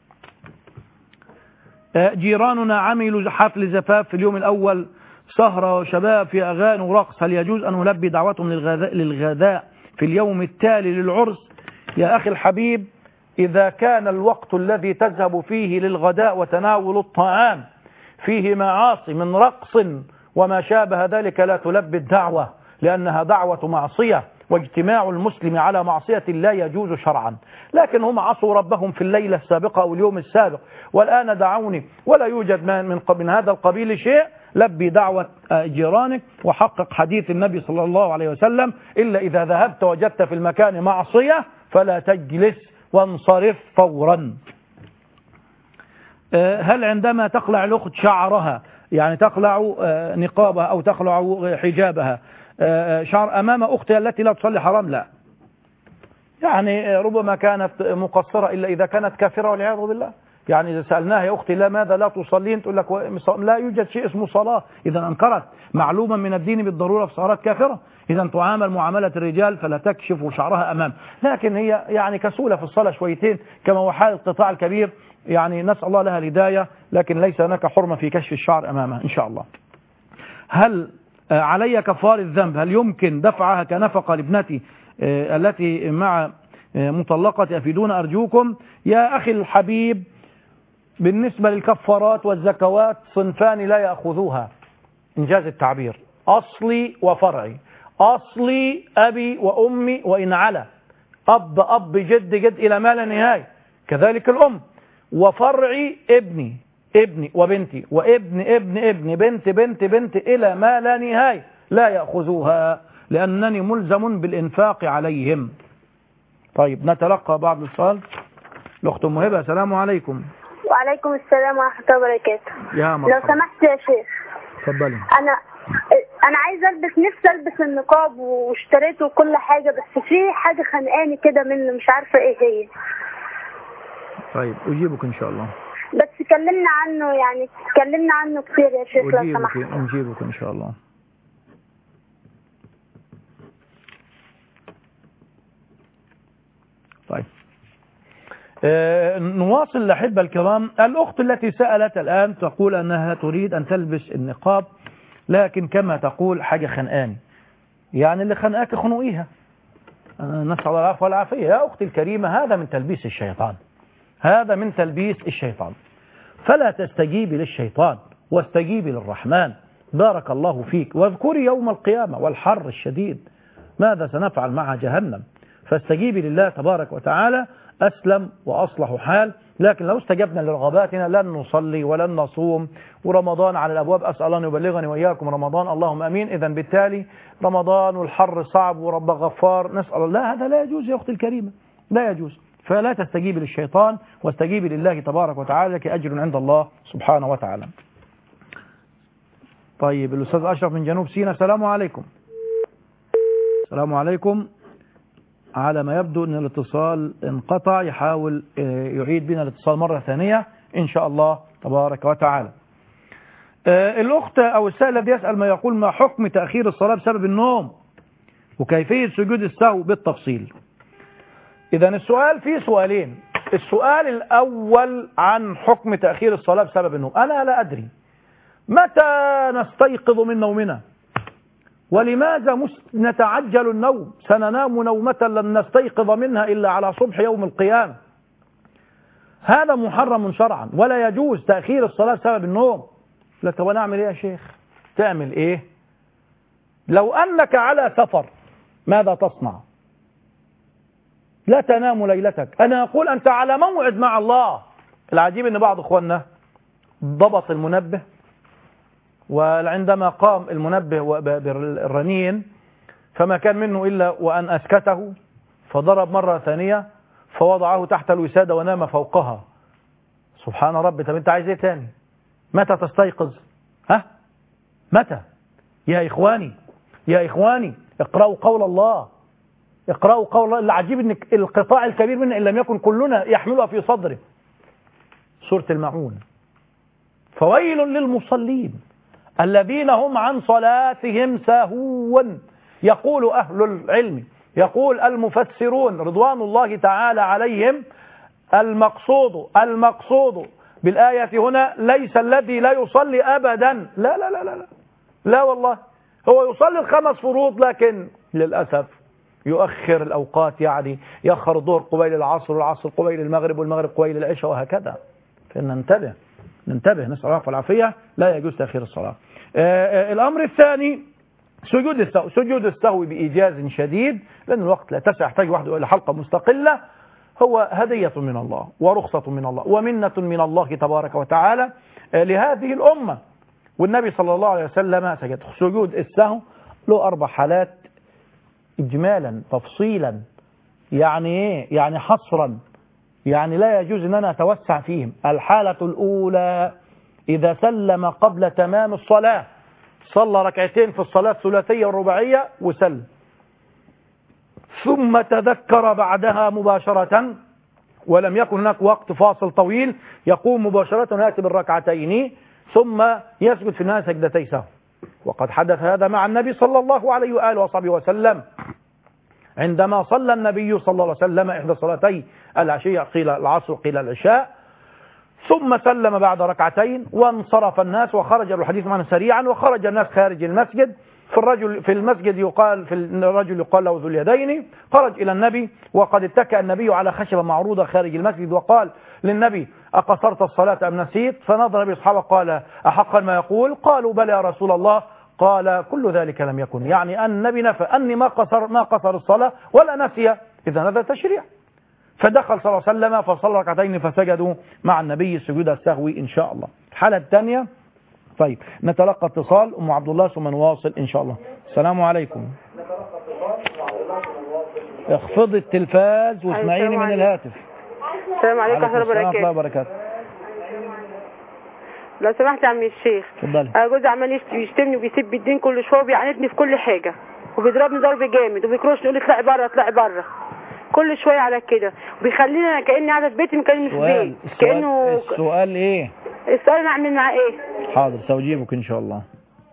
Speaker 2: جيراننا عملوا حفل زفاف في اليوم الأول، سهرة وشباب في أغاني ورقص، هل يجوز أن نلبي دعوتهم للغداء في اليوم التالي للعرس؟ يا أخي الحبيب، إذا كان الوقت الذي تذهب فيه للغداء وتناول الطعام فيه معاصي من رقص وما شابه ذلك لا تلبي الدعوة، لأنها دعوة معصية، واجتماع المسلم على معصية لا يجوز شرعا. لكن هم عصوا ربهم في الليلة السابقة أو اليوم السابق، والآن دعوني ولا يوجد من هذا القبيل شيء، لبي دعوة جيرانك وحقق حديث النبي صلى الله عليه وسلم: إلا إذا ذهبت وجدت في المكان معصية فلا تجلس وانصرف فورا. هل عندما تقلع الأخت شعرها، يعني تقلع نقابها أو تقلع حجابها، شعر أمام أختها التي لا تصلي حرام؟ لا، يعني ربما كانت مقصرة إلا إذا كانت كافرة والعياذ بالله. يعني إذا سألناها: يا أختي لماذا لا تصلين؟ تقول لك لا يوجد شيء اسمه صلاة. إذا أنكرت معلوما من الدين بالضرورة فصارت كافرة. إذا تعامل معاملة الرجال فلا تكشف شعرها أمام، لكن هي يعني كسولة في الصلاة شويتين كما هو حال القطاع الكبير، يعني نسأل الله لها الهداية، لكن ليس هناك حرمة في كشف الشعر أمامها إن شاء الله. هل علي كفار الذنب؟ هل يمكن دفعها كنفقة لابنتي التي مع مطلقة؟ أفيدون أرجوكم. يا أخي الحبيب، بالنسبة للكفارات والزكوات صنفان لا يأخذوها، إنجاز التعبير، أصلي وفرعي. أصلي أبي وأمي وإن على، أب جد إلى ما لا نهاية، كذلك الأم. وفرعي ابني وبنتي وابن بنت إلى ما لا نهاية، لا يأخذوها لأنني ملزم بالإنفاق عليهم. طيب نتلقى بعض السؤال. الأخت أم هبة، السلام عليكم.
Speaker 3: وعليكم السلام ورحمة الله وبركاته.
Speaker 2: يا مرحبا.
Speaker 3: لو سمحت يا شيخ،
Speaker 2: اتفضلي.
Speaker 3: أنا عايزة نفسي ألبس النقاب واشتريته وكل حاجة، بس في حاجة خانقاني كده منه مش عارفة إيه هي.
Speaker 2: طيب أجيبك إن شاء الله.
Speaker 3: بس كلمنا عنه كثير يا شيخ لو سمحت.
Speaker 2: نجيبك إن شاء الله. طيب نواصل الأحبة الكرام. الأخت التي سألت الآن تقول أنها تريد أن تلبس النقاب، لكن كما تقول حاجة خنقاني، يعني اللي خنقاك خنقيها، نسأل الله العفو والعافية. يا أختي الكريمة، هذا من تلبيس الشيطان، هذا من تلبيس الشيطان، فلا تستجيبي للشيطان واستجيبي للرحمن. بارك الله فيك. واذكري يوم القيامة والحر الشديد ماذا سنفعل مع جهنم، فاستجيبي لله تبارك وتعالى أسلم وأصلح حال. لكن لو استجبنا لرغباتنا لن نصلي ولن نصوم، ورمضان على الأبواب، أسأل أن يبلغني وإياكم رمضان، اللهم أمين. إذا بالتالي رمضان والحر صعب ورب غفار، نسأل الله. هذا لا يجوز يا أختي الكريمة، لا يجوز. فلا تستجيبي للشيطان واستجيبي لله تبارك وتعالى، لك أجر عند الله سبحانه وتعالى. طيب الأستاذ أشرف من جنوب سيناء، السلام عليكم. السلام عليكم. على ما يبدو أن الاتصال انقطع، يحاول يعيد بنا الاتصال مرة ثانية إن شاء الله تبارك وتعالى. الأخت أو السائل الذي يسأل ما يقول: ما حكم تأخير الصلاة بسبب النوم وكيفية سجود السهو بالتفصيل؟ إذا السؤال فيه سؤالين. السؤال الأول عن حكم تأخير الصلاة بسبب النوم. أنا لا أدري متى نستيقظ من نومنا، ولماذا نتعجل النوم؟ سننام نومة لن نستيقظ منها إلا على صبح يوم القيامة. هذا محرم شرعا، ولا يجوز تأخير الصلاة بسبب النوم. لك طب أنا أعمل إيه يا شيخ؟ تعمل إيه؟ لو أنك على سفر ماذا تصنع؟ لا تنام ليلتك. أنا أقول أنت على موعد مع الله. العجيب أن بعض إخواننا ضبط المنبه، وعندما قام المنبه بالرنين فما كان منه إلا وأن أسكته، فضرب مرة ثانية فوضعه تحت الوسادة ونام فوقها. سبحان ربي. طب أنت عايز إيه تاني؟ متى تستيقظ؟ ها؟ متى؟ يا إخواني يا إخواني اقرأوا قول الله، اقرأوا قول الله. العجيب أن القطاع الكبير منا إن لم يكن كلنا يحملها في صدره. سورة المعون: فويل للمصلين الذين هم عن صلاتهم ساهون. يقول أهل العلم، يقول المفسرون رضوان الله تعالى عليهم: المقصود بالآية هنا ليس الذي لا يصلي أبدا، لا لا لا لا لا والله، هو يصلي الخمس فروض لكن للأسف يؤخر الأوقات، يعني يأخر الظهر قبيل العصر والعصر قبيل المغرب والمغرب قبيل العشاء وهكذا. فننتبه نسأل الله العافية. لا يجوز تأخير الصلاة. الأمر الثاني سجود السهو. سجود السهو بإيجاز شديد، لأن الوقت لا تسع، يحتاج وحده إلى حلقة مستقلة. هو هدية من الله ورخصة من الله ومنة من الله تبارك وتعالى لهذه الأمة. والنبي صلى الله عليه وسلم سجد. سجود السهو له 4 حالات إجمالا تفصيلا، يعني إيه؟ يعني حصرا، يعني لا يجوز أن أنا أتوسع فيهم. الحالة الأولى إذا سلم قبل تمام الصلاة، صلى ركعتين في الصلاة الثلاثية والرباعية وسلم، ثم تذكر بعدها مباشرة ولم يكن هناك وقت فاصل طويل، يقوم مباشرة يأتي بالركعتين ثم يسجد في النهاية سجدتي سهو. وقد حدث هذا مع النبي صلى الله عليه وآله وصحبه وسلم، عندما صلى النبي صلى الله عليه وسلم إحدى صلاتي العشية، قيل العصر قيل العشاء، ثم سلم بعد ركعتين وانصرف الناس وخرج. الحديث معنا سريعا. وخرج الناس خارج المسجد. في المسجد يقال في الرجل يقال له ذو اليدين، خرج إلى النبي وقد اتكأ النبي على خشبة معروضة خارج المسجد، وقال للنبي: أقصرت الصلاة أم نسيت؟ فنظر النبي أصحابه قال: أحقا ما يقول؟ قالوا: بلى يا رسول الله. قال: كل ذلك لم يكن، يعني أن النبي نفى أني ما قصر الصلاة ولا نسي. إذا هذا تشريع. فدخل صلى الله عليه وسلم فصلى ركعتين فسجدوا مع النبي سجود السهو إن شاء الله. الحالة الثانية. طيب نتلقى اتصال أم عبد الله ثم نواصل إن شاء الله. السلام عليكم. اخفض التلفاز واسمعيني من الهاتف.
Speaker 10: السلام عليكم ورحمة الله وبركاته. لو سمحت يا عم الشيخ،
Speaker 2: اتفضلي.
Speaker 10: جوزي عمال يشتمني وبيسب الدين كل شويه وبيعاندني في كل حاجه وبيضربني ضرب جامد وبيكرشني يقول لي اطلعي بره اطلعي بره كل شويه على كده، وبيخليني انا كاني قاعده في بيتي مكاني في بيت. كانه
Speaker 2: السؤال ايه؟
Speaker 10: السؤال انا اعمل معاه ايه؟
Speaker 2: حاضر سأجيبك ان شاء الله.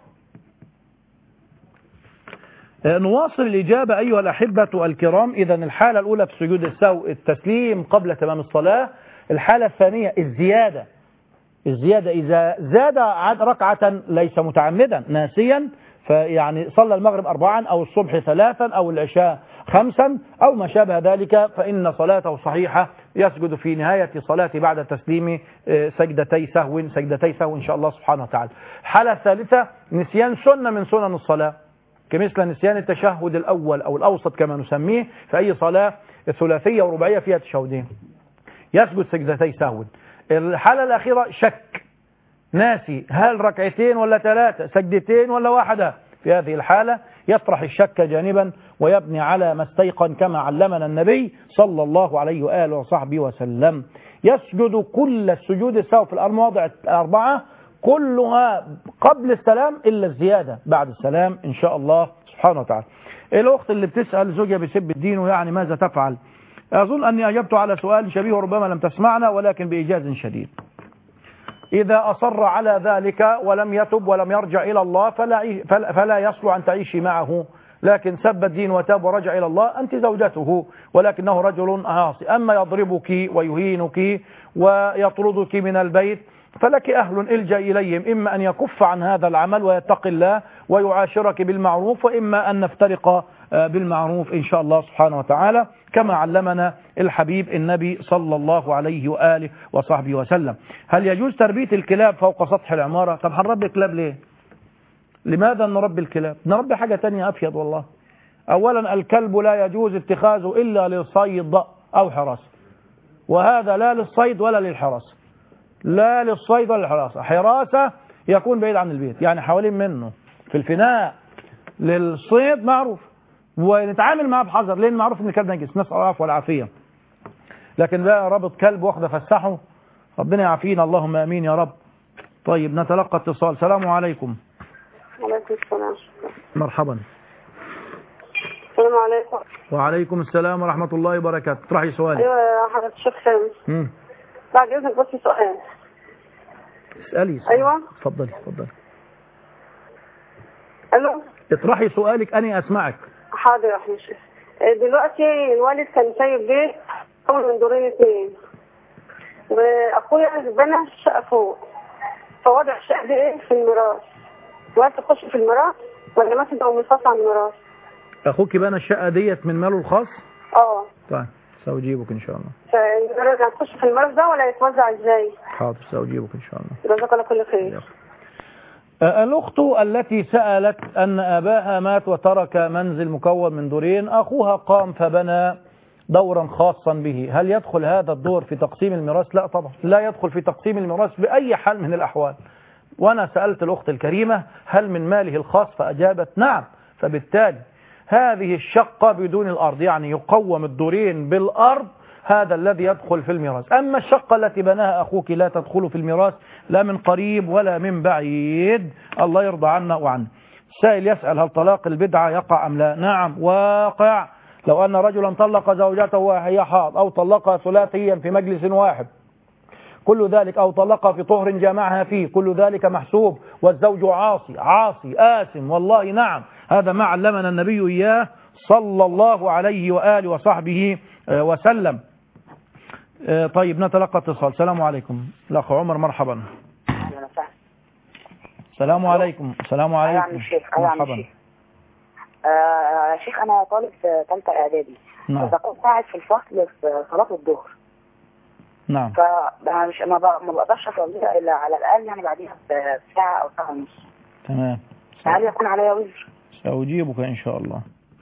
Speaker 2: نواصل الإجابة أيها الأحبة الكرام. إذا الحالة الأولى في سجود السهو التسليم قبل تمام الصلاة. الحالة الثانية الزيادة إذا زاد ركعة ليس متعمدا ناسيا، فيعني صلى المغرب 4 أو الصبح 3 أو العشاء 5 أو ما شابه ذلك، فإن صلاته صحيحة، يسجد في نهاية صلاته بعد التسليم سجدتي سهو إن شاء الله سبحانه وتعالى. الحالة الثالثة نسيان سنة من سنن الصلاة، كمثل نسيان التشهد الأول أو الأوسط كما نسميه في أي صلاة، الثلاثية ورباعية فيها تشهدين، يسجد سجدتي سهو. الحالة الأخيرة شك، ناسي هل ركعتين ولا ثلاثة، سجدتين ولا واحدة. في هذه الحالة يطرح الشك جانبا ويبني على ما استيقن كما علمنا النبي صلى الله عليه وآله وصحبه وسلم. يسجد كل السجود السهو في المواضع الأربعة كلها قبل السلام إلا الزيادة بعد السلام إن شاء الله سبحانه وتعالى. الأخت اللي بتسأل زوجها بيسب الدين ويعني ماذا تفعل؟ أظن أني أجبت على سؤال شبيه ربما لم تسمعنا ولكن بإيجاز شديد. إذا أصر على ذلك ولم يتب ولم يرجع إلى الله فلا يصلح أن تعيشي معه، لكن سب الدين وتاب ورجع إلى الله أنت زوجته ولكنه رجل عاصي. أما يضربك ويهينك ويطردك من البيت فلك أهل الجأ إليهم، إما أن يكف عن هذا العمل ويتقي الله ويعاشرك بالمعروف، وإما أن نفترق بالمعروف إن شاء الله سبحانه وتعالى كما علمنا الحبيب النبي صلى الله عليه وآله وصحبه وسلم. هل يجوز تربية الكلاب فوق سطح العمارة؟ طب هنربي الكلاب ليه؟ لماذا نربي الكلاب؟ نربي حاجة تانية أفيد والله. أولا الكلب لا يجوز اتخاذه إلا للصيد أو حراسة، وهذا لا للصيد ولا للحراسة، لا للصيد ولا للحراسة. حراسة يكون بعيد عن البيت يعني حوالين منه في الفناء، للصيد معروف ونتعامل معه بحذر لأن معروف ان الكلب نجس، نسأل الله العفو والعافية. لكن بقى رابط كلب واخده فسحه، ربنا يعافينا اللهم امين يا رب. طيب نتلقى اتصال. السلام عليكم.
Speaker 3: وعليكم السلام.
Speaker 2: مرحبا.
Speaker 3: السلام عليكم.
Speaker 2: وعليكم السلام ورحمة الله وبركاته. اطرحي سؤالك.
Speaker 3: ايوه يا حضرة الشيخ سامي. بعد اذنك بس سؤال.
Speaker 2: اسألي.
Speaker 3: ايوه
Speaker 2: اتفضلي اتفضلي.
Speaker 3: الو.
Speaker 2: اطرحي سؤالك أني أسمعك.
Speaker 3: حاضر يا أخي شيخ. دلوقتي الوالد كان سايب بيت أول من دورين 2 وأخويا بنى الشقة فوق، فوضع الشقة دي إيه في الميراث، دلوقتي تخش في الميراث ولا مثلا أو منفصل عن الميراث؟
Speaker 2: أخوك بنى الشقة ديت من ماله الخاص؟ طيب سأجيبك إن شاء الله.
Speaker 3: فالميراث هتخش في الميراث ده ولا يتوزع إزاي؟
Speaker 2: حاضر سأجيبك إن شاء الله.
Speaker 3: جزاك الله كل خير.
Speaker 2: الأخت التي سألت أن أباها مات وترك منزل مكون من دورين، أخوها قام فبنى دورا خاصا به، هل يدخل هذا الدور في تقسيم الميراث؟ لا طبعا لا يدخل في تقسيم الميراث بأي حال من الأحوال. وأنا سألت الأخت الكريمة هل من ماله الخاص فأجابت نعم، فبالتالي هذه الشقة بدون الأرض يعني يقوم الدورين بالأرض هذا الذي يدخل في الميراث. أما الشقة التي بناها أخوك لا تدخل في الميراث لا من قريب ولا من بعيد، الله يرضى عنا وعنه. السائل يسأل هل طلاق البدعة يقع أم لا؟ نعم واقع. لو أن رجلا طلق زوجته وهي حاض أو طلقها ثلاثيا في مجلس واحد كل ذلك، أو طلقها في طهر جامعها فيه كل ذلك محسوب، والزوج عاصي آثم والله. نعم هذا ما علمنا النبي إياه صلى الله عليه وآله وصحبه وسلم. طيب نتلقى اتصال. السلام عليكم. الأخ عمر مرحبا. السلام عليكم. السلام عليكم.
Speaker 11: مرحبا. شيخ أنا طالب في ثالثة إعدادي.
Speaker 2: نعم.
Speaker 11: كنت قاعد في الفصل في صلاة الظهر.
Speaker 2: نعم.
Speaker 11: فمش ما بقدرش أصليها إلا على الأقل يعني بعديها بساعة أو ساعة ونص.
Speaker 2: تمام.
Speaker 11: هل يكون عليها وزر؟
Speaker 2: سأجيبك إن شاء الله.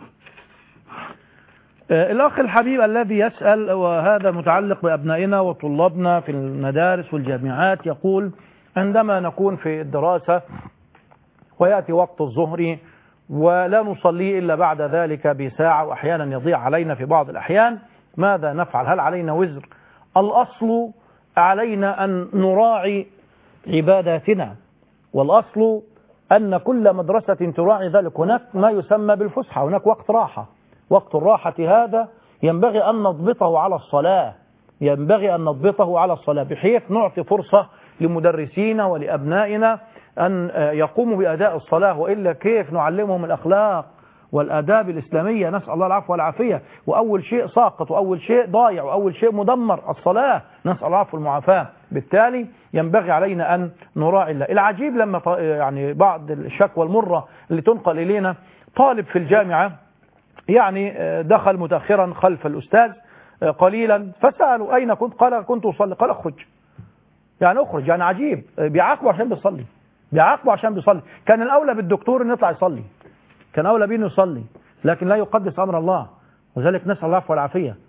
Speaker 2: الأخ الحبيب الذي يسأل وهذا متعلق بأبنائنا وطلابنا في المدارس والجامعات، يقول عندما نكون في الدراسة ويأتي وقت الظهر ولا نصلي إلا بعد ذلك بساعة وأحيانا يضيع علينا في بعض الأحيان، ماذا نفعل؟ هل علينا وزر؟ الأصل علينا أن نراعي عباداتنا، والأصل أن كل مدرسة تراعي ذلك. هناك ما يسمى بالفسحة، هناك وقت راحة، وقت الراحة هذا ينبغي أن نضبطه على الصلاة، ينبغي أن نضبطه على الصلاة بحيث نعطي فرصة لمدرسينا ولأبنائنا أن يقوموا بأداء الصلاة، وإلا كيف نعلمهم الأخلاق والآداب الإسلامية؟ نسأل الله العفو والعافية. وأول شيء ساقط وأول شيء ضايع وأول شيء مدمر الصلاة، نسأل الله العفو والمعافاة. بالتالي ينبغي علينا أن نراعي الله. العجيب لما يعني بعض الشكوى المرة اللي تنقل إلينا، طالب في الجامعة يعني دخل متأخرا خلف الأستاذ قليلا فسألوا أين كنت؟ قال كنت أصلي. قال اخرج. يعني اخرج، يعني عجيب، بيعاقبوا عشان بيصلي، بيعاقبوا عشان بيصلي. كان الأولى بالدكتور أن يطلع يصلي، كان أولى بيه أنه يصلي، لكن لا يقدس أمر الله، وذلك نسأل الله العفو والعافية.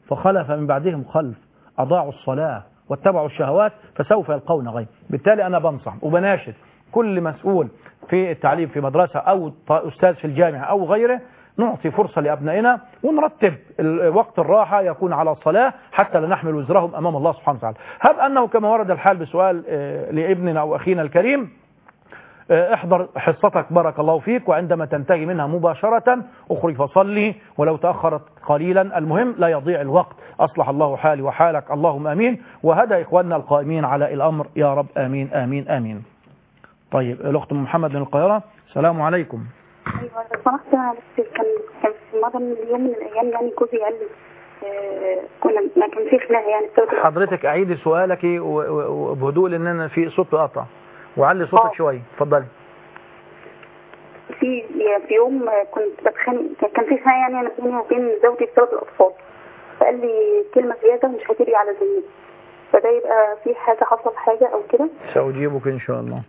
Speaker 2: فخلف من بعدهم خلف أضاعوا الصلاة واتبعوا الشهوات فسوف يلقون غي. بالتالي أنا بنصح وبناشد كل مسؤول في التعليم في مدرسة أو أستاذ في الجامعة أو غيره، نعطي فرصة لأبنائنا ونرتب وقت الراحة يكون على الصلاة حتى لا نحمل وزرهم أمام الله سبحانه وتعالى. هب أنه كما ورد الحال بسؤال لابننا أو أخينا الكريم، احضر حصتك بارك الله فيك، وعندما تنتهي منها مباشرة اخرج فصلي ولو تأخرت قليلا، المهم لا يضيع الوقت. أصلح الله حالي وحالك اللهم آمين، وهدى إخواننا القائمين على الأمر يا رب آمين آمين آمين. طيب الأخت محمد من القاهرة، السلام عليكم.
Speaker 12: ايوه لو سمحت، انا بس كان في مره من اليوم من الايام يعني جوزي قال لي كان في خناقه يعني بسبب
Speaker 2: حضرتك أعيدي سؤالك وبهدوء لأن أنا في صوت قطع، وعلي صوتك شوية اتفضلي.
Speaker 12: في يوم كنت بتخانق، كان في خناقه يعني انا بيني وبين زوجي بسبب الاطفال، فقال لي كلمه زياده مش هتيجي على ذمتي، فده يبقى في حاجه حصل حاجه او كده؟
Speaker 2: سأجيبك إن شاء الله.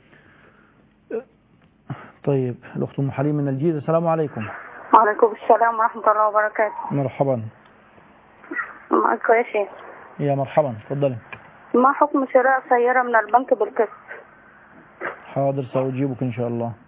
Speaker 2: طيب الأخت أم حليم من الجيزة، السلام عليكم.
Speaker 4: وعليكم السلام ورحمة الله وبركاته.
Speaker 2: مرحبا.
Speaker 4: معك يا شيخ.
Speaker 2: يا مرحبا اتفضلي.
Speaker 4: ما حكم شراء سيارة من البنك بالقسط؟
Speaker 2: حاضر سأجيبك إن شاء الله.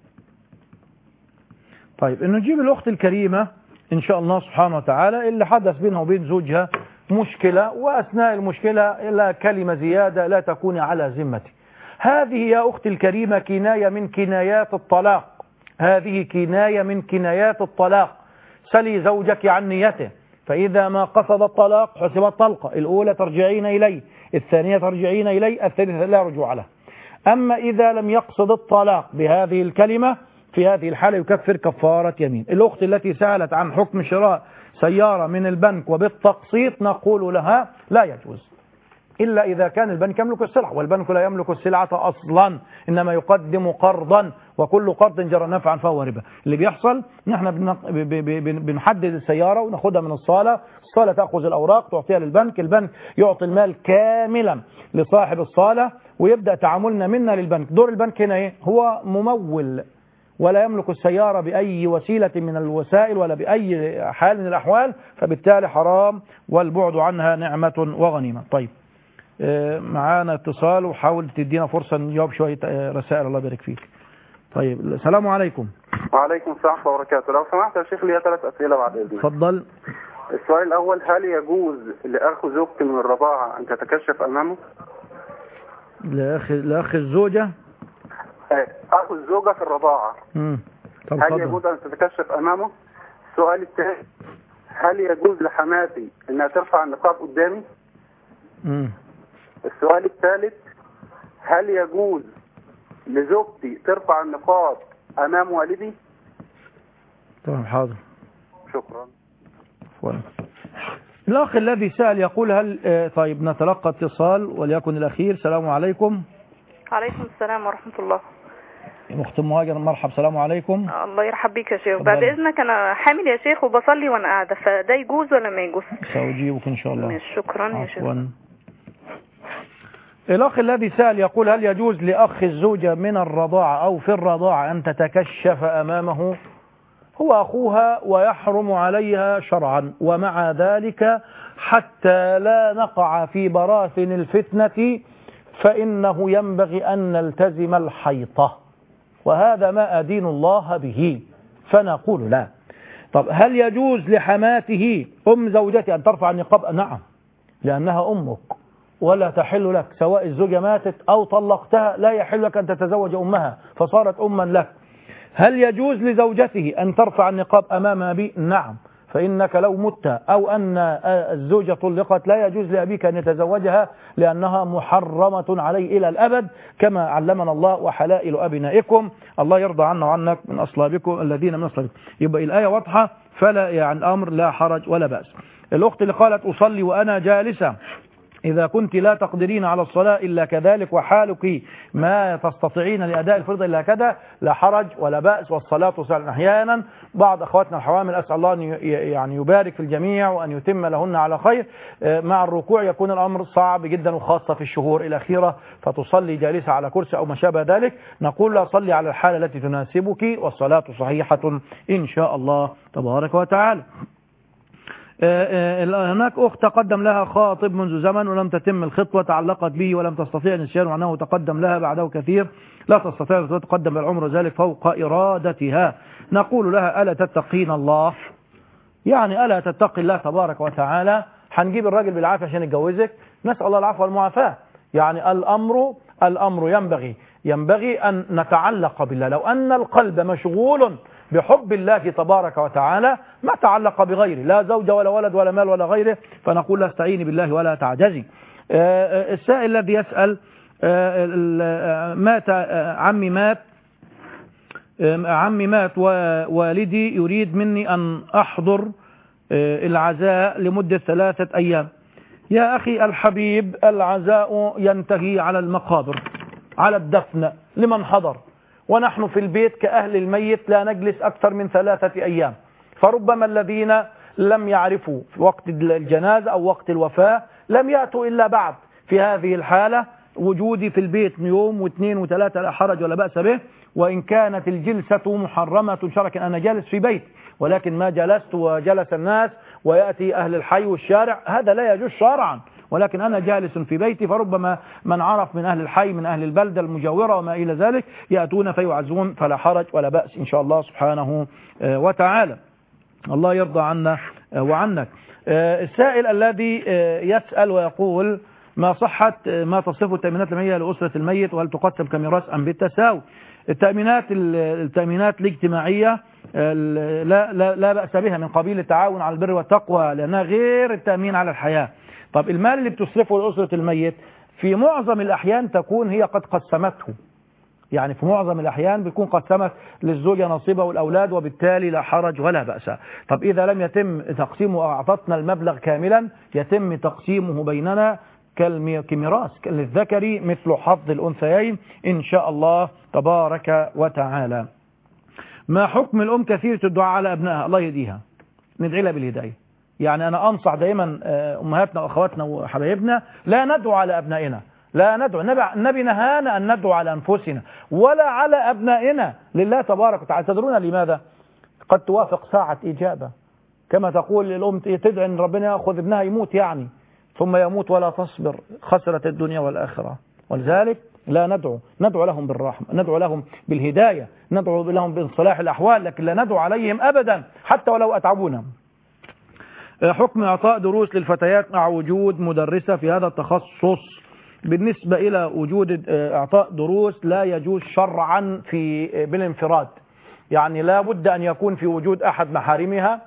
Speaker 2: طيب نجيب الأخت الكريمة إن شاء الله سبحانه وتعالى اللي حدث بينها وبين زوجها مشكلة، وأثناء المشكلة لا كلمة زيادة لا تكون على ذمتي. هذه يا أختي الكريمة كناية من كنايات الطلاق، هذه كناية من كنايات الطلاق. سلي زوجك عن نيته، فإذا ما قصد الطلاق حسبت طلقة، الأولى ترجعين إليه، الثانية ترجعين إليه، الثالثة لا رجوع له. أما إذا لم يقصد الطلاق بهذه الكلمة في هذه الحالة يكفر كفارة يمين. الأخت التي سألت عن حكم شراء سيارة من البنك وبالتقسيط نقول لها لا يجوز إلا إذا كان البنك يملك السلعة، والبنك لا يملك السلعة أصلا، إنما يقدم قرضا، وكل قرض جرى نفعا فهو ربا. اللي بيحصل نحن بنحدد السيارة وناخدها من الصالة تأخذ الأوراق تعطيها للبنك، البنك يعطي المال كاملا لصاحب الصالة ويبدأ تعاملنا منا للبنك. دور البنك هنا إيه؟ هو ممول ولا يملك السيارة بأي وسيلة من الوسائل ولا بأي حال من الأحوال، فبالتالي حرام والبعد عنها نعمة وغنيمة. طيب معانا اتصال وحاول تدينا فرصة نجاوب شوية رسائل الله يبارك فيك. طيب السلام عليكم.
Speaker 13: وعليكم السلام ورحمة الله وبركاته. لو سمحت يا شيخ لي 3 أسئلة بعد إذنك.
Speaker 2: اتفضل.
Speaker 13: السؤال الأول، هل يجوز لأخو زوجتي من الرضاعة أن تتكشف أمامه؟
Speaker 2: لأخ الزوجة؟
Speaker 13: أخو الزوجة في الرضاعة. هل يجوز أن تتكشف أمامه؟ السؤال الثاني، هل يجوز لحماتي أنها ترفع النقاب قدامي؟ السؤال الثالث، هل يجوز لزوجتي ترفع النقاب أمام والدي؟
Speaker 2: تمام حاضر.
Speaker 13: شكرا.
Speaker 2: الأخ الذي سأل يقول هل طيب نتلقى اتصال وليكن الأخير. السلام عليكم.
Speaker 14: عليكم السلام ورحمة الله.
Speaker 2: أخت مهاجر مرحب. السلام عليكم.
Speaker 14: الله يرحب بك يا شيخ. بعد إذنك أنا حامل يا شيخ وبصلي وأنا قاعدة، فده يجوز ولا ما يجوز؟
Speaker 2: سأجيبك إن شاء الله.
Speaker 14: شكرا يا شيخ.
Speaker 2: الأخ الذي سأل يقول هل يجوز لأخ الزوجة من الرضاعة أو في الرضاعة أن تتكشف أمامه؟ هو أخوها ويحرم عليها شرعا، ومع ذلك حتى لا نقع في براثن الفتنة فإنه ينبغي أن نلتزم الحيطة، وهذا ما أدين الله به، فنقول لا. طب هل يجوز لحماته أم زوجته أن ترفع النقاب؟ نعم، لأنها أمك ولا تحل لك، سواء الزوجة ماتت أو طلقتها لا يحل لك أن تتزوج أمها فصارت أما لك. هل يجوز لزوجته أن ترفع النقاب أمام أبي؟ نعم، فإنك لو مت أو أن الزوجة طلقت لا يجوز لأبيك أن يتزوجها لأنها محرمة عليه إلى الأبد، كما علمنا الله وحلائل أبنائكم الله يرضى عنا وعنك من أصلابكم الذين من أصلابكم. يبقى الآية واضحة، فلا يعني الأمر لا حرج ولا بأس. الأخت اللي قالت أصلي وأنا جالسة، إذا كنت لا تقدرين على الصلاة إلا كذلك وحالك ما تستطيعين لأداء الفريضة إلا كذا لا حرج ولا بأس، والصلاة سهل. أحيانا بعض أخواتنا الحوامل أسأل الله أن يعني يبارك في الجميع وأن يتم لهن على خير، مع الركوع يكون الأمر صعب جدا وخاصة في الشهور الأخيرة، فتصلي جالسة على كرسي أو ما شابه ذلك، نقول لا صلي على الحالة التي تناسبك والصلاة صحيحة إن شاء الله تبارك وتعالى. هناك أخت تقدم لها خاطب منذ زمن ولم تتم الخطوة، تعلقت به ولم تستطيع نسيان وعنه تقدم لها بعده كثير، لا تستطيع أن تتقدم العمر ذلك فوق إرادتها. نقول لها ألا تتقين الله؟ يعني ألا تتقي الله تبارك وتعالى؟ هنجيب الراجل بالعافية عشان يتجوزك؟ نسأل الله العفو والمعافاة. يعني الأمر ينبغي أن نتعلق بالله. لو أن القلب مشغول بحب الله تبارك وتعالى ما تعلق بغيره، لا زوج ولا ولد ولا مال ولا غيره، فنقول لا استعيني بالله ولا تعجزي. السائل الذي يسأل عمي مات ووالدي يريد مني أن أحضر العزاء لمدة 3 أيام. يا أخي الحبيب، العزاء ينتهي على المقابر، على الدفن لمن حضر، ونحن في البيت كأهل الميت لا نجلس أكثر من 3 أيام. فربما الذين لم يعرفوا في وقت الجنازة أو وقت الوفاة لم يأتوا إلا بعد. في هذه الحالة وجودي في البيت يوم واثنين وثلاثة لا حرج ولا بأس به، وإن كانت الجلسة محرمة شرعا. أنا جالس في بيت ولكن ما جلست وجلس الناس ويأتي أهل الحي والشارع، هذا لا يجوز شرعا، ولكن أنا جالس في بيتي، فربما من عرف من أهل الحي من أهل البلدة المجاورة وما إلى ذلك يأتون فيعزون، فلا حرج ولا بأس إن شاء الله سبحانه وتعالى. الله يرضى عنا وعنك. السائل الذي يسأل ويقول ما صحة ما تصف التأمينات المالية لأسرة الميت، وهل تقسم كميراث أم بالتساوي؟ التأمينات الاجتماعية لا بأس بها، من قبيل التعاون على البر والتقوى، لأنها غير التأمين على الحياة. طب المال اللي بتصرفه لأسرة الميت في معظم الأحيان تكون هي قد قسمته، يعني في معظم الأحيان بيكون قسمت للزوجة نصيبه والأولاد، وبالتالي لا حرج ولا بأس. طب إذا لم يتم تقسيمه وأعطتنا المبلغ كاملا يتم تقسيمه بيننا كميراث للذكر مثل حظ الأنثيين إن شاء الله تبارك وتعالى. ما حكم الأم كثيرة الدعاء على أبنائها؟ الله يهديها، ندعي لها بالهداية. يعني أنا أنصح دائما أمهاتنا وأخواتنا وحبايبنا لا ندعو على أبنائنا، لا ندعو. النبي نهانا أن ندعو على أنفسنا ولا على أبنائنا لله تبارك وتعالى. تدرون لماذا؟ قد توافق ساعة إجابة، كما تقول الأم تدعي أن ربنا يأخذ ابنها يموت يعني، ثم يموت ولا تصبر، خسرت الدنيا والآخرة. ولذلك لا ندعو لهم بالرحمة، ندعو لهم بالهداية، ندعو لهم بصلاح الأحوال، لكن لا ندعو عليهم أبدا حتى ولو أتعبونا. حكم إعطاء دروس للفتيات مع وجود مدرسة في هذا التخصص. بالنسبة إلى وجود إعطاء دروس لا يجوز شرعا بالانفراد، يعني لا بد أن يكون في وجود أحد محارمها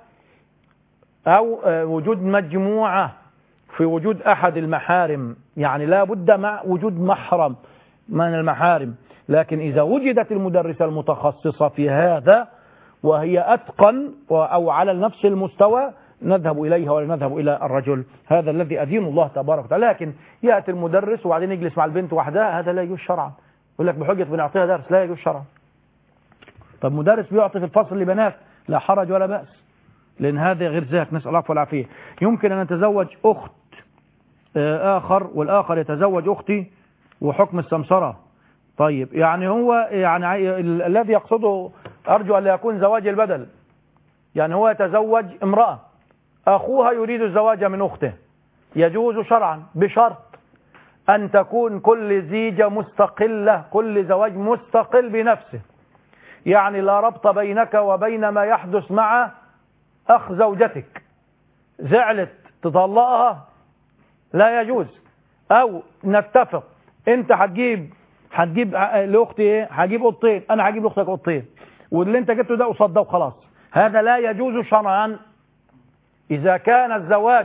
Speaker 2: أو وجود مجموعة في وجود أحد المحارم، يعني لا بد مع وجود محرم من المحارم. لكن إذا وجدت المدرسة المتخصصة في هذا وهي أتقن أو على نفس المستوى نذهب إليها ولا نذهب إلى الرجل، هذا الذي أدين الله تبارك وتعالى. لكن يأتي المدرس وبعدين يجلس مع البنت وحدها، هذا لا يجوز شرعا. يقول لك بحجة بنعطيها درس، لا يجوز شرعا. طب مدرس بيعطي في الفصل لبنات لا حرج ولا بأس، لأن هذا غير ذاك، نسأل الله والعافية. يمكن أن نتزوج أخت آخر والآخر يتزوج أختي وحكم السمسرة. طيب يعني هو يعني الذي يقصده أرجو أن لا يكون زواج البدل، يعني هو يتزوج امرأة أخوها يريد الزواج من أخته، يجوز شرعا بشرط أن تكون كل زيجة مستقلة، كل زواج مستقل بنفسه، يعني لا ربط بينك وبين ما يحدث مع أخ زوجتك، زعلت تطلقها لا يجوز. أو نتفق أنت هتجيب لأختي إيه؟ هجيب قطين، أنا هجيب لأختك قطين، واللي أنت جبته ده قصاد ده وخلاص. هذا لا يجوز شرعا. إذا كان الزواج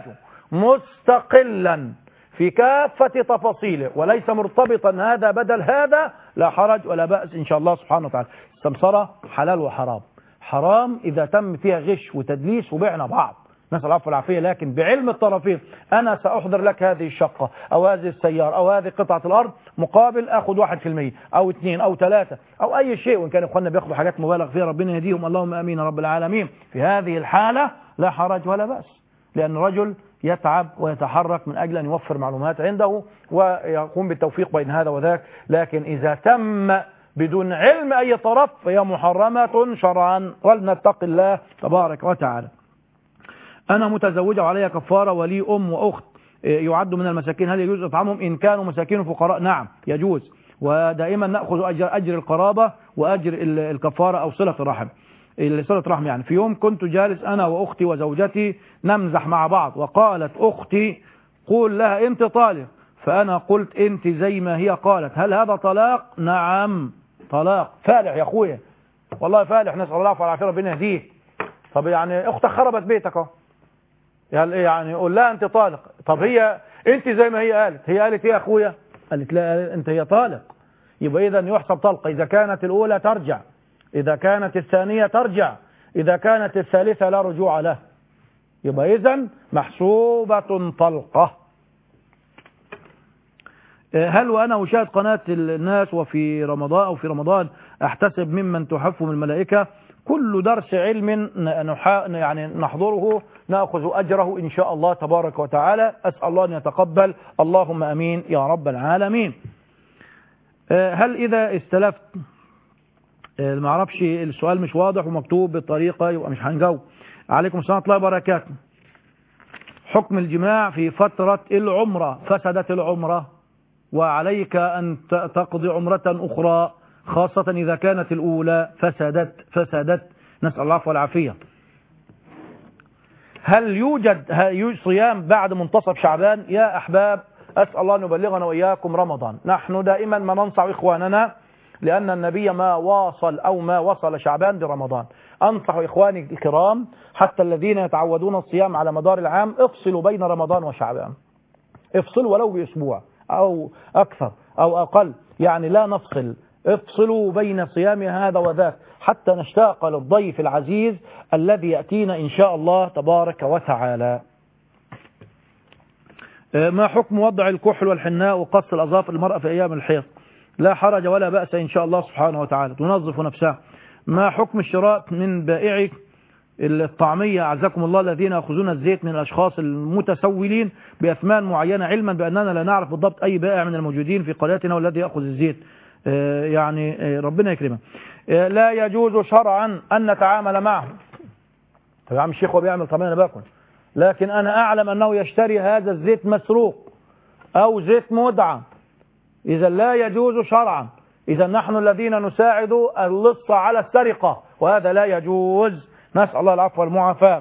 Speaker 2: مستقلا في كافة تفاصيله وليس مرتبطا هذا بدل هذا لا حرج ولا بأس إن شاء الله سبحانه وتعالى. السمسرة حلال وحرام، حرام إذا تم فيها غش وتدليس وبعنا بعض، نسأل العفو والعافية، لكن بعلم الطرفين أنا سأحضر لك هذه الشقة أو هذه السيارة أو هذه قطعة الأرض مقابل أخذ 1% أو 2 أو 3 أو أي شيء، وإن كان إخواننا بيأخذوا حاجات مبالغ فيها ربنا يهديهم اللهم آمين رب العالمين. في هذه الحالة لا حرج ولا بأس، لأن الرجل يتعب ويتحرك من أجل أن يوفر معلومات عنده ويقوم بالتوفيق بين هذا وذاك. لكن إذا تم بدون علم أي طرف فهي محرمة شرعا، ولنتق الله تبارك وتعالى. أنا متزوجة وعلي كفارة ولي أم وأخت يعد من المساكين، هل يجوز إطعامهم إن كانوا مساكين فقراء؟ نعم يجوز، ودائما نأخذ أجر القرابة وأجر الكفارة أو صلة الرحم. صلة رحم يعني. في يوم كنت جالس أنا وأختي وزوجتي نمزح مع بعض، وقالت أختي قول لها أنت طالق، فأنا قلت أنت زي ما هي قالت، هل هذا طلاق؟ نعم طلاق. فالح يا أخويا، والله فالح، نسأل الله والعافية ربنا يهديك. طب يعني أختك خربت بيتك اهو، يعني قول لها أنت طالق. طب هي أنت زي ما هي قالت، هي قالت إيه يا أخويا؟ قالت لا أنت هي طالق، يبقى إذا يحسب طلقة. إذا كانت الأولى ترجع، إذا كانت الثانية ترجع، إذا كانت الثالثة لا رجوع له، يبقى إذن محسوبة طلقة. هل وأنا أشاهد قناة الناس وفي رمضان أو في رمضان أحتسب ممن تحفهم الملائكة؟ كل درس علم يعني نحضره نأخذ أجره إن شاء الله تبارك وتعالى. أسأل الله أن يتقبل، اللهم أمين يا رب العالمين. هل إذا استلفت، ما اعرفش السؤال مش واضح ومكتوب بالطريقة يبقى مش هنجاوب. عليكم السلام ورحمة الله وبركاته. حكم الجماع في فترة العمرة، فسدت العمرة وعليك أن تقضي عمرة أخرى، خاصة إذا كانت الأولى فسدت، نسأل الله والعافية. هل يوجد صيام بعد منتصف شعبان؟ يا أحباب أسأل الله أن يبلغنا وإياكم رمضان. نحن دائما ما ننصح إخواننا، لأن النبي ما وصل شعبان برمضان. أنصح إخواني الكرام حتى الذين يتعودون الصيام على مدار العام، افصلوا بين رمضان وشعبان، افصلوا ولو بأسبوع أو أكثر أو أقل، يعني لا نفصل، افصلوا بين صيام هذا وذاك حتى نشتاق للضيف العزيز الذي يأتينا إن شاء الله تبارك وتعالى. ما حكم وضع الكحل والحناء وقص الأظافر للمرأة في أيام الحيض؟ لا حرج ولا بأس إن شاء الله سبحانه وتعالى، تنظف نفسها. ما حكم الشراء من بائعي الطعمية أعزكم الله الذين يأخذون الزيت من الأشخاص المتسولين بأثمان معينة، علما بأننا لا نعرف بالضبط أي بائع من الموجودين في قريتنا والذي يأخذ الزيت؟ يعني ربنا يكرمه. لا يجوز شرعا أن نتعامل معه. طب يا عم الشيخ هو بيعمل طبعا أنا باكل، لكن أنا أعلم أنه يشتري هذا الزيت مسروق أو زيت مدعى، إذا لا يجوز شرعا. إذا نحن الذين نساعد اللص على السرقة، وهذا لا يجوز، نسأل الله العفو والمعافاة.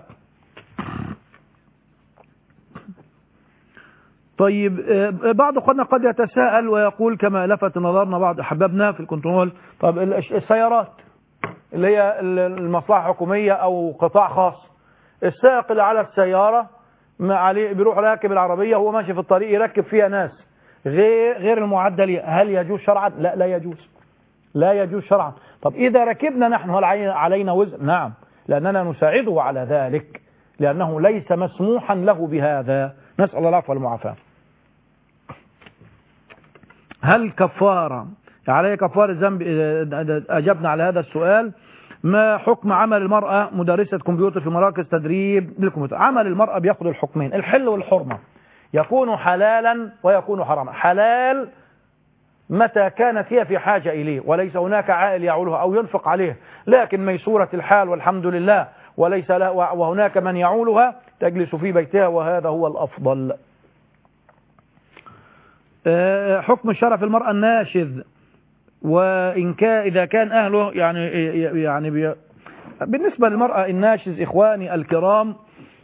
Speaker 2: طيب بعض أخواننا قد يتساءل ويقول كما لفت نظرنا بعض أحبابنا في الكنترول، طب السيارات اللي هي المصلحة حكومية أو قطاع خاص، السائق اللي على السيارة ما عليه بيروح راكب العربية وهو ماشي في الطريق يركب فيها ناس غير المعدل، هل يجوز شرعا؟ لا يجوز، لا يجوز شرعا. طب إذا ركبنا نحن هل علينا وزر؟ نعم، لأننا نساعده على ذلك، لأنه ليس مسموحا له بهذا، نسأل الله العفو والمعافاة. هل كفارة عليه كفارة ذنب؟ أجبنا على هذا السؤال. ما حكم عمل المرأة مدرسة كمبيوتر في مراكز تدريب للكمبيوتر؟ عمل المرأة بياخد الحكمين، الحل والحرمة، يكون حلالا ويكون حراما. حلال متى كانت هي في حاجة إليه وليس هناك عائل يعولها أو ينفق عليه، لكن ميسورة الحال والحمد لله وليس له وهناك من يعولها تجلس في بيتها، وهذا هو الأفضل. حكم الشرع في المرأة الناشز، وإن كان إذا كان أهله يعني بالنسبة للمرأة الناشز إخواني الكرام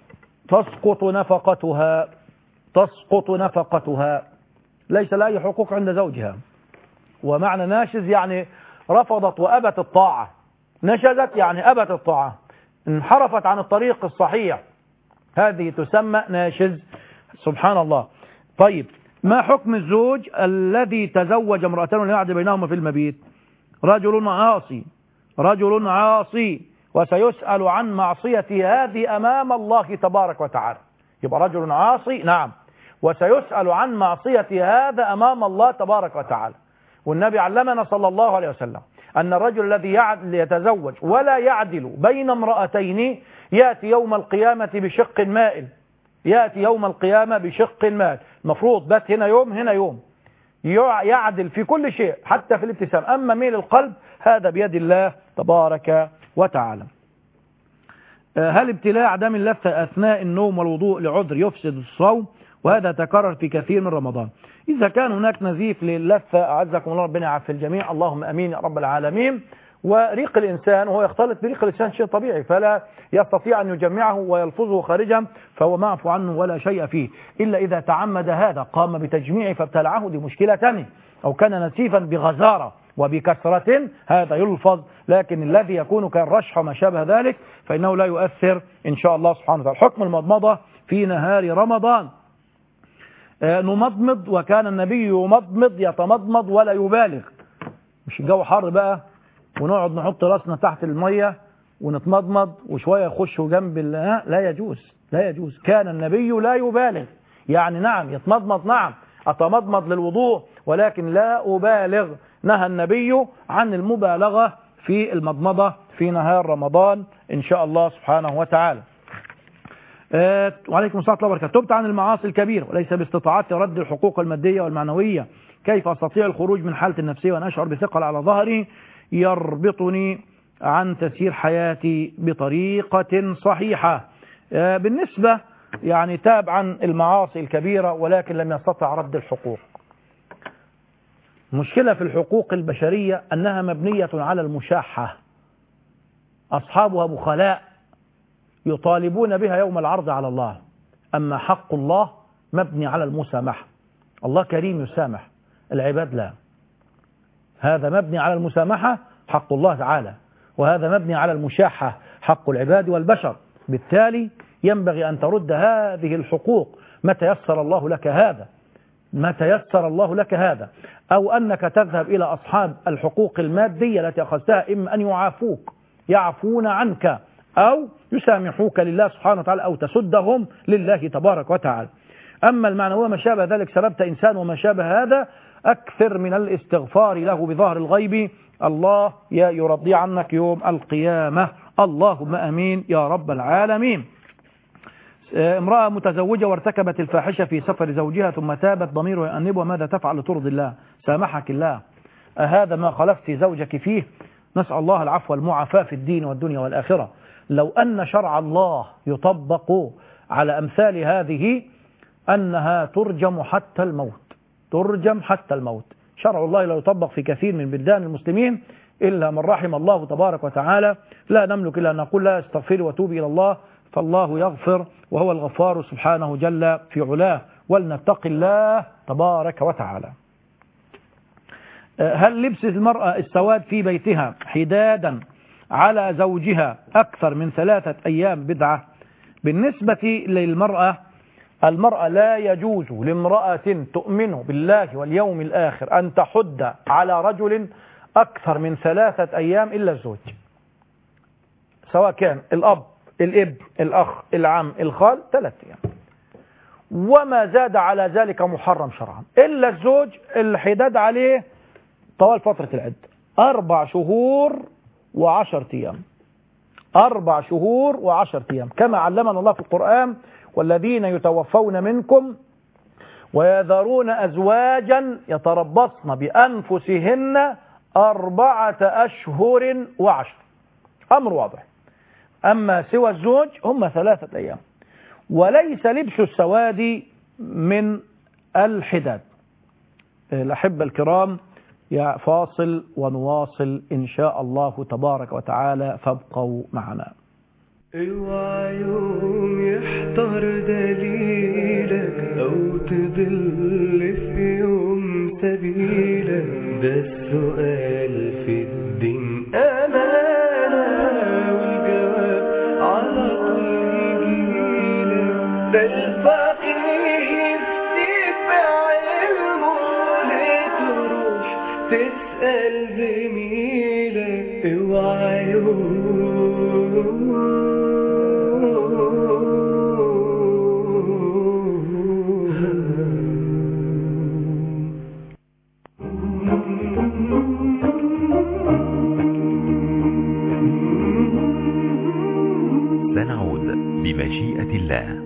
Speaker 2: تسقط نفقتها، ليس لها أي حقوق عند زوجها. ومعنى ناشز يعني رفضت وأبت الطاعة، نشزت يعني أبت الطاعة، انحرفت عن الطريق الصحيح، هذه تسمى ناشز، سبحان الله. طيب ما حكم الزوج الذي تزوج امرأتين ولم يعد بينهما في المبيت؟ رجل عاصي وسيسأل عن معصيته هذه أمام الله تبارك وتعالى. يبقى رجل عاصي نعم، وسيسأل عن معصية هذا أمام الله تبارك وتعالى. والنبي علمنا صلى الله عليه وسلم أن الرجل الذي يتزوج ولا يعدل بين امرأتين يأتي يوم القيامة بشق مائل، يأتي يوم القيامة بشق مائل، المفروض بات هنا يوم هنا يوم، يعدل في كل شيء حتى في الابتسام، أما ميل القلب هذا بيد الله تبارك وتعالى. هل ابتلاع دم اللثة أثناء النوم والوضوء لعذر يفسد الصوم؟ وهذا تكرر في كثير من رمضان. إذا كان هناك نزيف للثة أعزكم الله ربنا يعافي الجميع، اللهم أمين يا رب العالمين. وريق الإنسان وهو يختلط بريق الإنسان شيء طبيعي، فلا يستطيع أن يجمعه ويلفظه خارجا، فهو معفو عنه ولا شيء فيه، إلا إذا تعمد هذا قام بتجميعه فابتلعه، دي مشكلة ثانية، أو كان نسيفا بغزارة وبكثرة هذا يلفظ. لكن الذي يكون كالرشح وما شابه ذلك فإنه لا يؤثر إن شاء الله سبحانه وتعالى. حكم المضمضة في نهار رمضان. نمضمض، وكان النبي يمضمض يتمضمض ولا يبالغ. مش الجو حر بقى ونقعد نحط راسنا تحت المية ونتمضمض وشوية يخشوا جنب لا يجوز، لا يجوز. كان النبي لا يبالغ، يعني نعم يتمضمض، نعم أتمضمض للوضوء ولكن لا أبالغ. نهى النبي عن المبالغة في المضمضة في نهار رمضان إن شاء الله سبحانه وتعالى. وعليكم السلام ورحمة الله وبركاته. تبت عن المعاصي الكبيرة وليس باستطاعتي رد الحقوق المادية والمعنوية، كيف أستطيع الخروج من حالة النفسية وأن أشعر بثقل على ظهري يربطني عن تسيير حياتي بطريقة صحيحة؟ بالنسبة يعني تاب عن المعاصي الكبيرة ولكن لم يستطع رد الحقوق. مشكلة في الحقوق البشرية أنها مبنية على المشاحة، أصحابها بخلاء يطالبون بها يوم العرض على الله. أما حق الله مبني على المسامحة، الله كريم يسامح، العباد لا. هذا مبني على المسامحة حق الله تعالى، وهذا مبني على المشاحة حق العباد والبشر. بالتالي ينبغي أن ترد هذه الحقوق متى يسر الله لك هذا، متى يسر الله لك هذا، أو أنك تذهب إلى أصحاب الحقوق المادية التي أخذتها، إما أن يعافوك يعفون عنك أو يسامحوك لله سبحانه وتعالى، أو تسدهم لله تبارك وتعالى. أما المعنى هو ما شابه ذلك، سببت إنسان وما شابه هذا، أكثر من الاستغفار له بظهر الغيب، الله يرضي عنك يوم القيامة. اللهم أمين يا رب العالمين. امرأة متزوجة وارتكبت الفاحشة في سفر زوجها ثم تابت، ضميره يأنبها، ماذا تفعل لترضي الله؟ سامحك الله، هذا ما خلفت زوجك فيه؟ نسأل الله العفو والمعافاة في الدين والدنيا والآخرة. لو أن شرع الله يطبق على أمثال هذه أنها ترجم حتى الموت، ترجم حتى الموت. شرع الله لا يطبق في كثير من بلدان المسلمين إلا من رحم الله تبارك وتعالى. لا نملك إلا أن نقول لا، استغفري وتوبي إلى الله، فالله يغفر وهو الغفار سبحانه جل في علاه، ولنتقي الله تبارك وتعالى. هل لبس المرأة السواد في بيتها حدادا على زوجها أكثر من 3 أيام بدعة؟ بالنسبة للمرأة، المرأة لا يجوز لامرأة تؤمن بالله واليوم الآخر أن تحد على رجل أكثر من 3 أيام إلا الزوج، سواء كان الأب، الابن، الأخ، العم، الخال، 3 أيام، وما زاد على ذلك محرم شرعا. إلا الزوج الحداد عليه طوال فترة العدة 4 شهور و10 أيام، 4 شهور و10 أيام، كما علمنا الله في القرآن: والذين يتوفون منكم ويذرون أزواجا يتربصن بأنفسهن 4 أشهر و10. أمر واضح. أما سوى الزوج هم 3 أيام. وليس لبس السواد من الحداد. الأحبة الكرام، يا فاصل ونواصل إن شاء الله تبارك وتعالى، فابقوا معنا.
Speaker 15: اوعى يوم يحتار دليلك أو تضل في يوم سبيلك، ده السؤال في الدين أمانة والجواب على طول يجيلك، ده الفقيه يتبع علمه لتروح تسأل زميلك. اوعى يوم
Speaker 16: سنعود بمشيئة الله.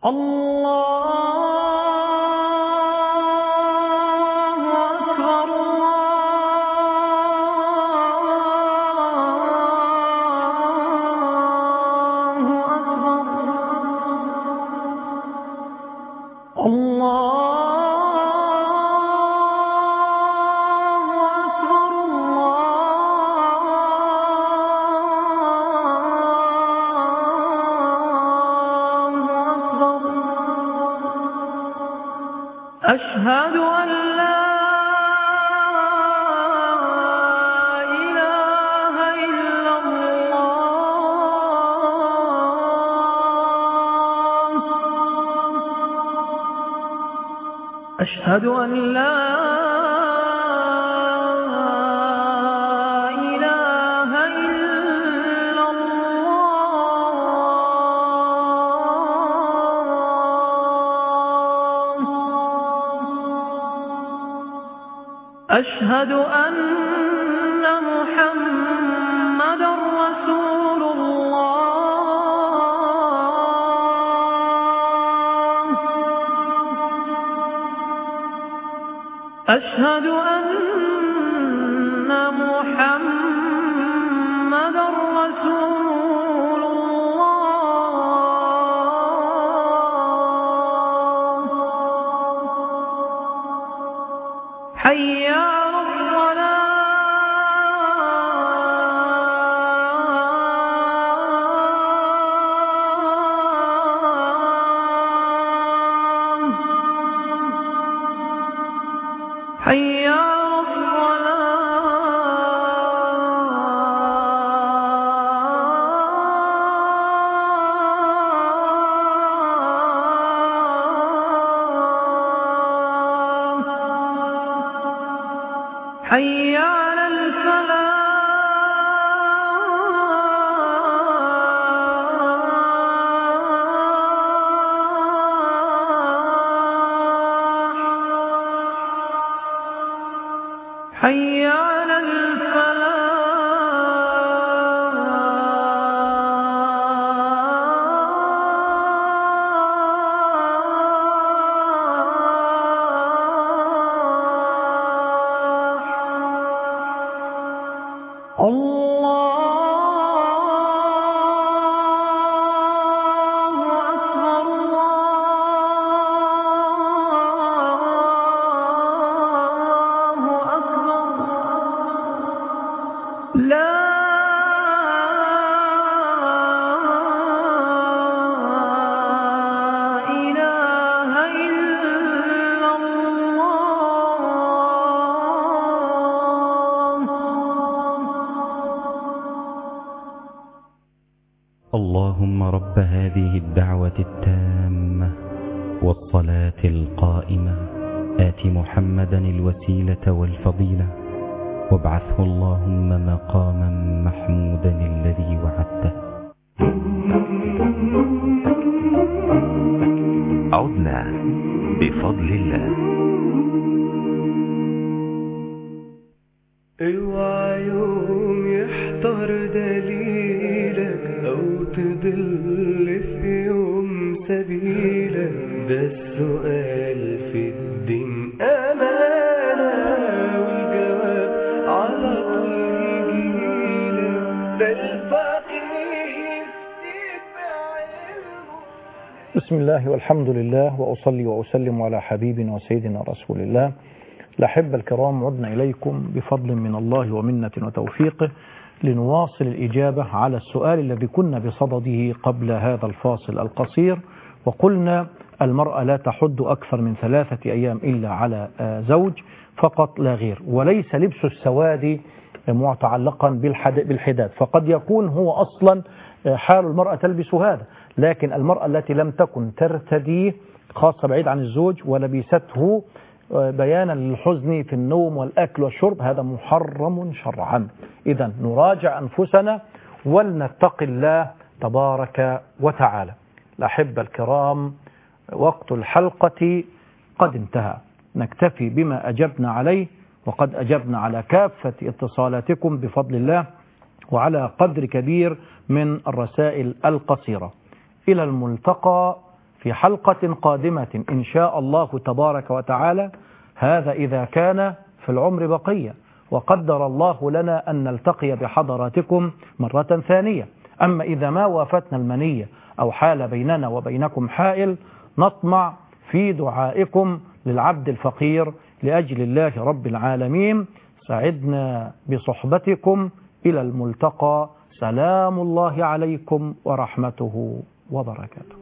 Speaker 1: أشهد أن لا إله إلا الله أشهد أن لا إله إلا أشهد أن محمدا رسول الله أشهد أن محمدا رسول الله حي على حي على الصلاة حي على الفلاح حي على الفلاح لا إله إلا الله
Speaker 17: اللهم رب هذه الدعوة التامة والصلاة القائمة آت محمدا الوسيلة والفضيلة وابعثه اللهم مقاما محمودا الذي وعدته.
Speaker 16: عدنا بفضل الله.
Speaker 15: اوعى يوم يحضر دليلك او تضل في يوم سبيلك، ده السؤال في الدين امانه والجواب على طول يجيلك، ده الفقيه
Speaker 2: بسم الله والحمد لله وأصلي وأسلم على حبيبنا وسيدنا رسول الله. الأحبة الكرام، عدنا إليكم بفضل من الله ومنة وتوفيقه لنواصل الإجابة على السؤال الذي كنا بصدده قبل هذا الفاصل القصير، وقلنا المرأة لا تحد أكثر من 3 أيام إلا على زوج فقط لا غير، وليس لبس السواد متعلقا بالحداد، فقد يكون هو أصلا حال المرأة تلبس هذا، لكن المرأة التي لم تكن ترتديه خاصة بعيد عن الزوج ولبسته بيانا للحزن في النوم والأكل والشرب، هذا محرم شرعا. إذا نراجع أنفسنا ولنتقي الله تبارك وتعالى. الأحبة الكرام، وقت الحلقة قد انتهى، نكتفي بما أجبنا عليه، وقد أجبنا على كافة اتصالاتكم بفضل الله وعلى قدر كبير من الرسائل القصيرة. إلى الملتقى في حلقة قادمة إن شاء الله تبارك وتعالى. هذا إذا كان في العمر بقية، وقدر الله لنا أن نلتقي بحضراتكم مرة ثانية. أما إذا ما وافتنا المنية أو حال بيننا وبينكم حائل، نطمع في دعائكم للعبد الفقير لأجل الله رب العالمين. سعدنا بصحبتكم، إلى الملتقى. سلام الله عليكم ورحمته وبركاته.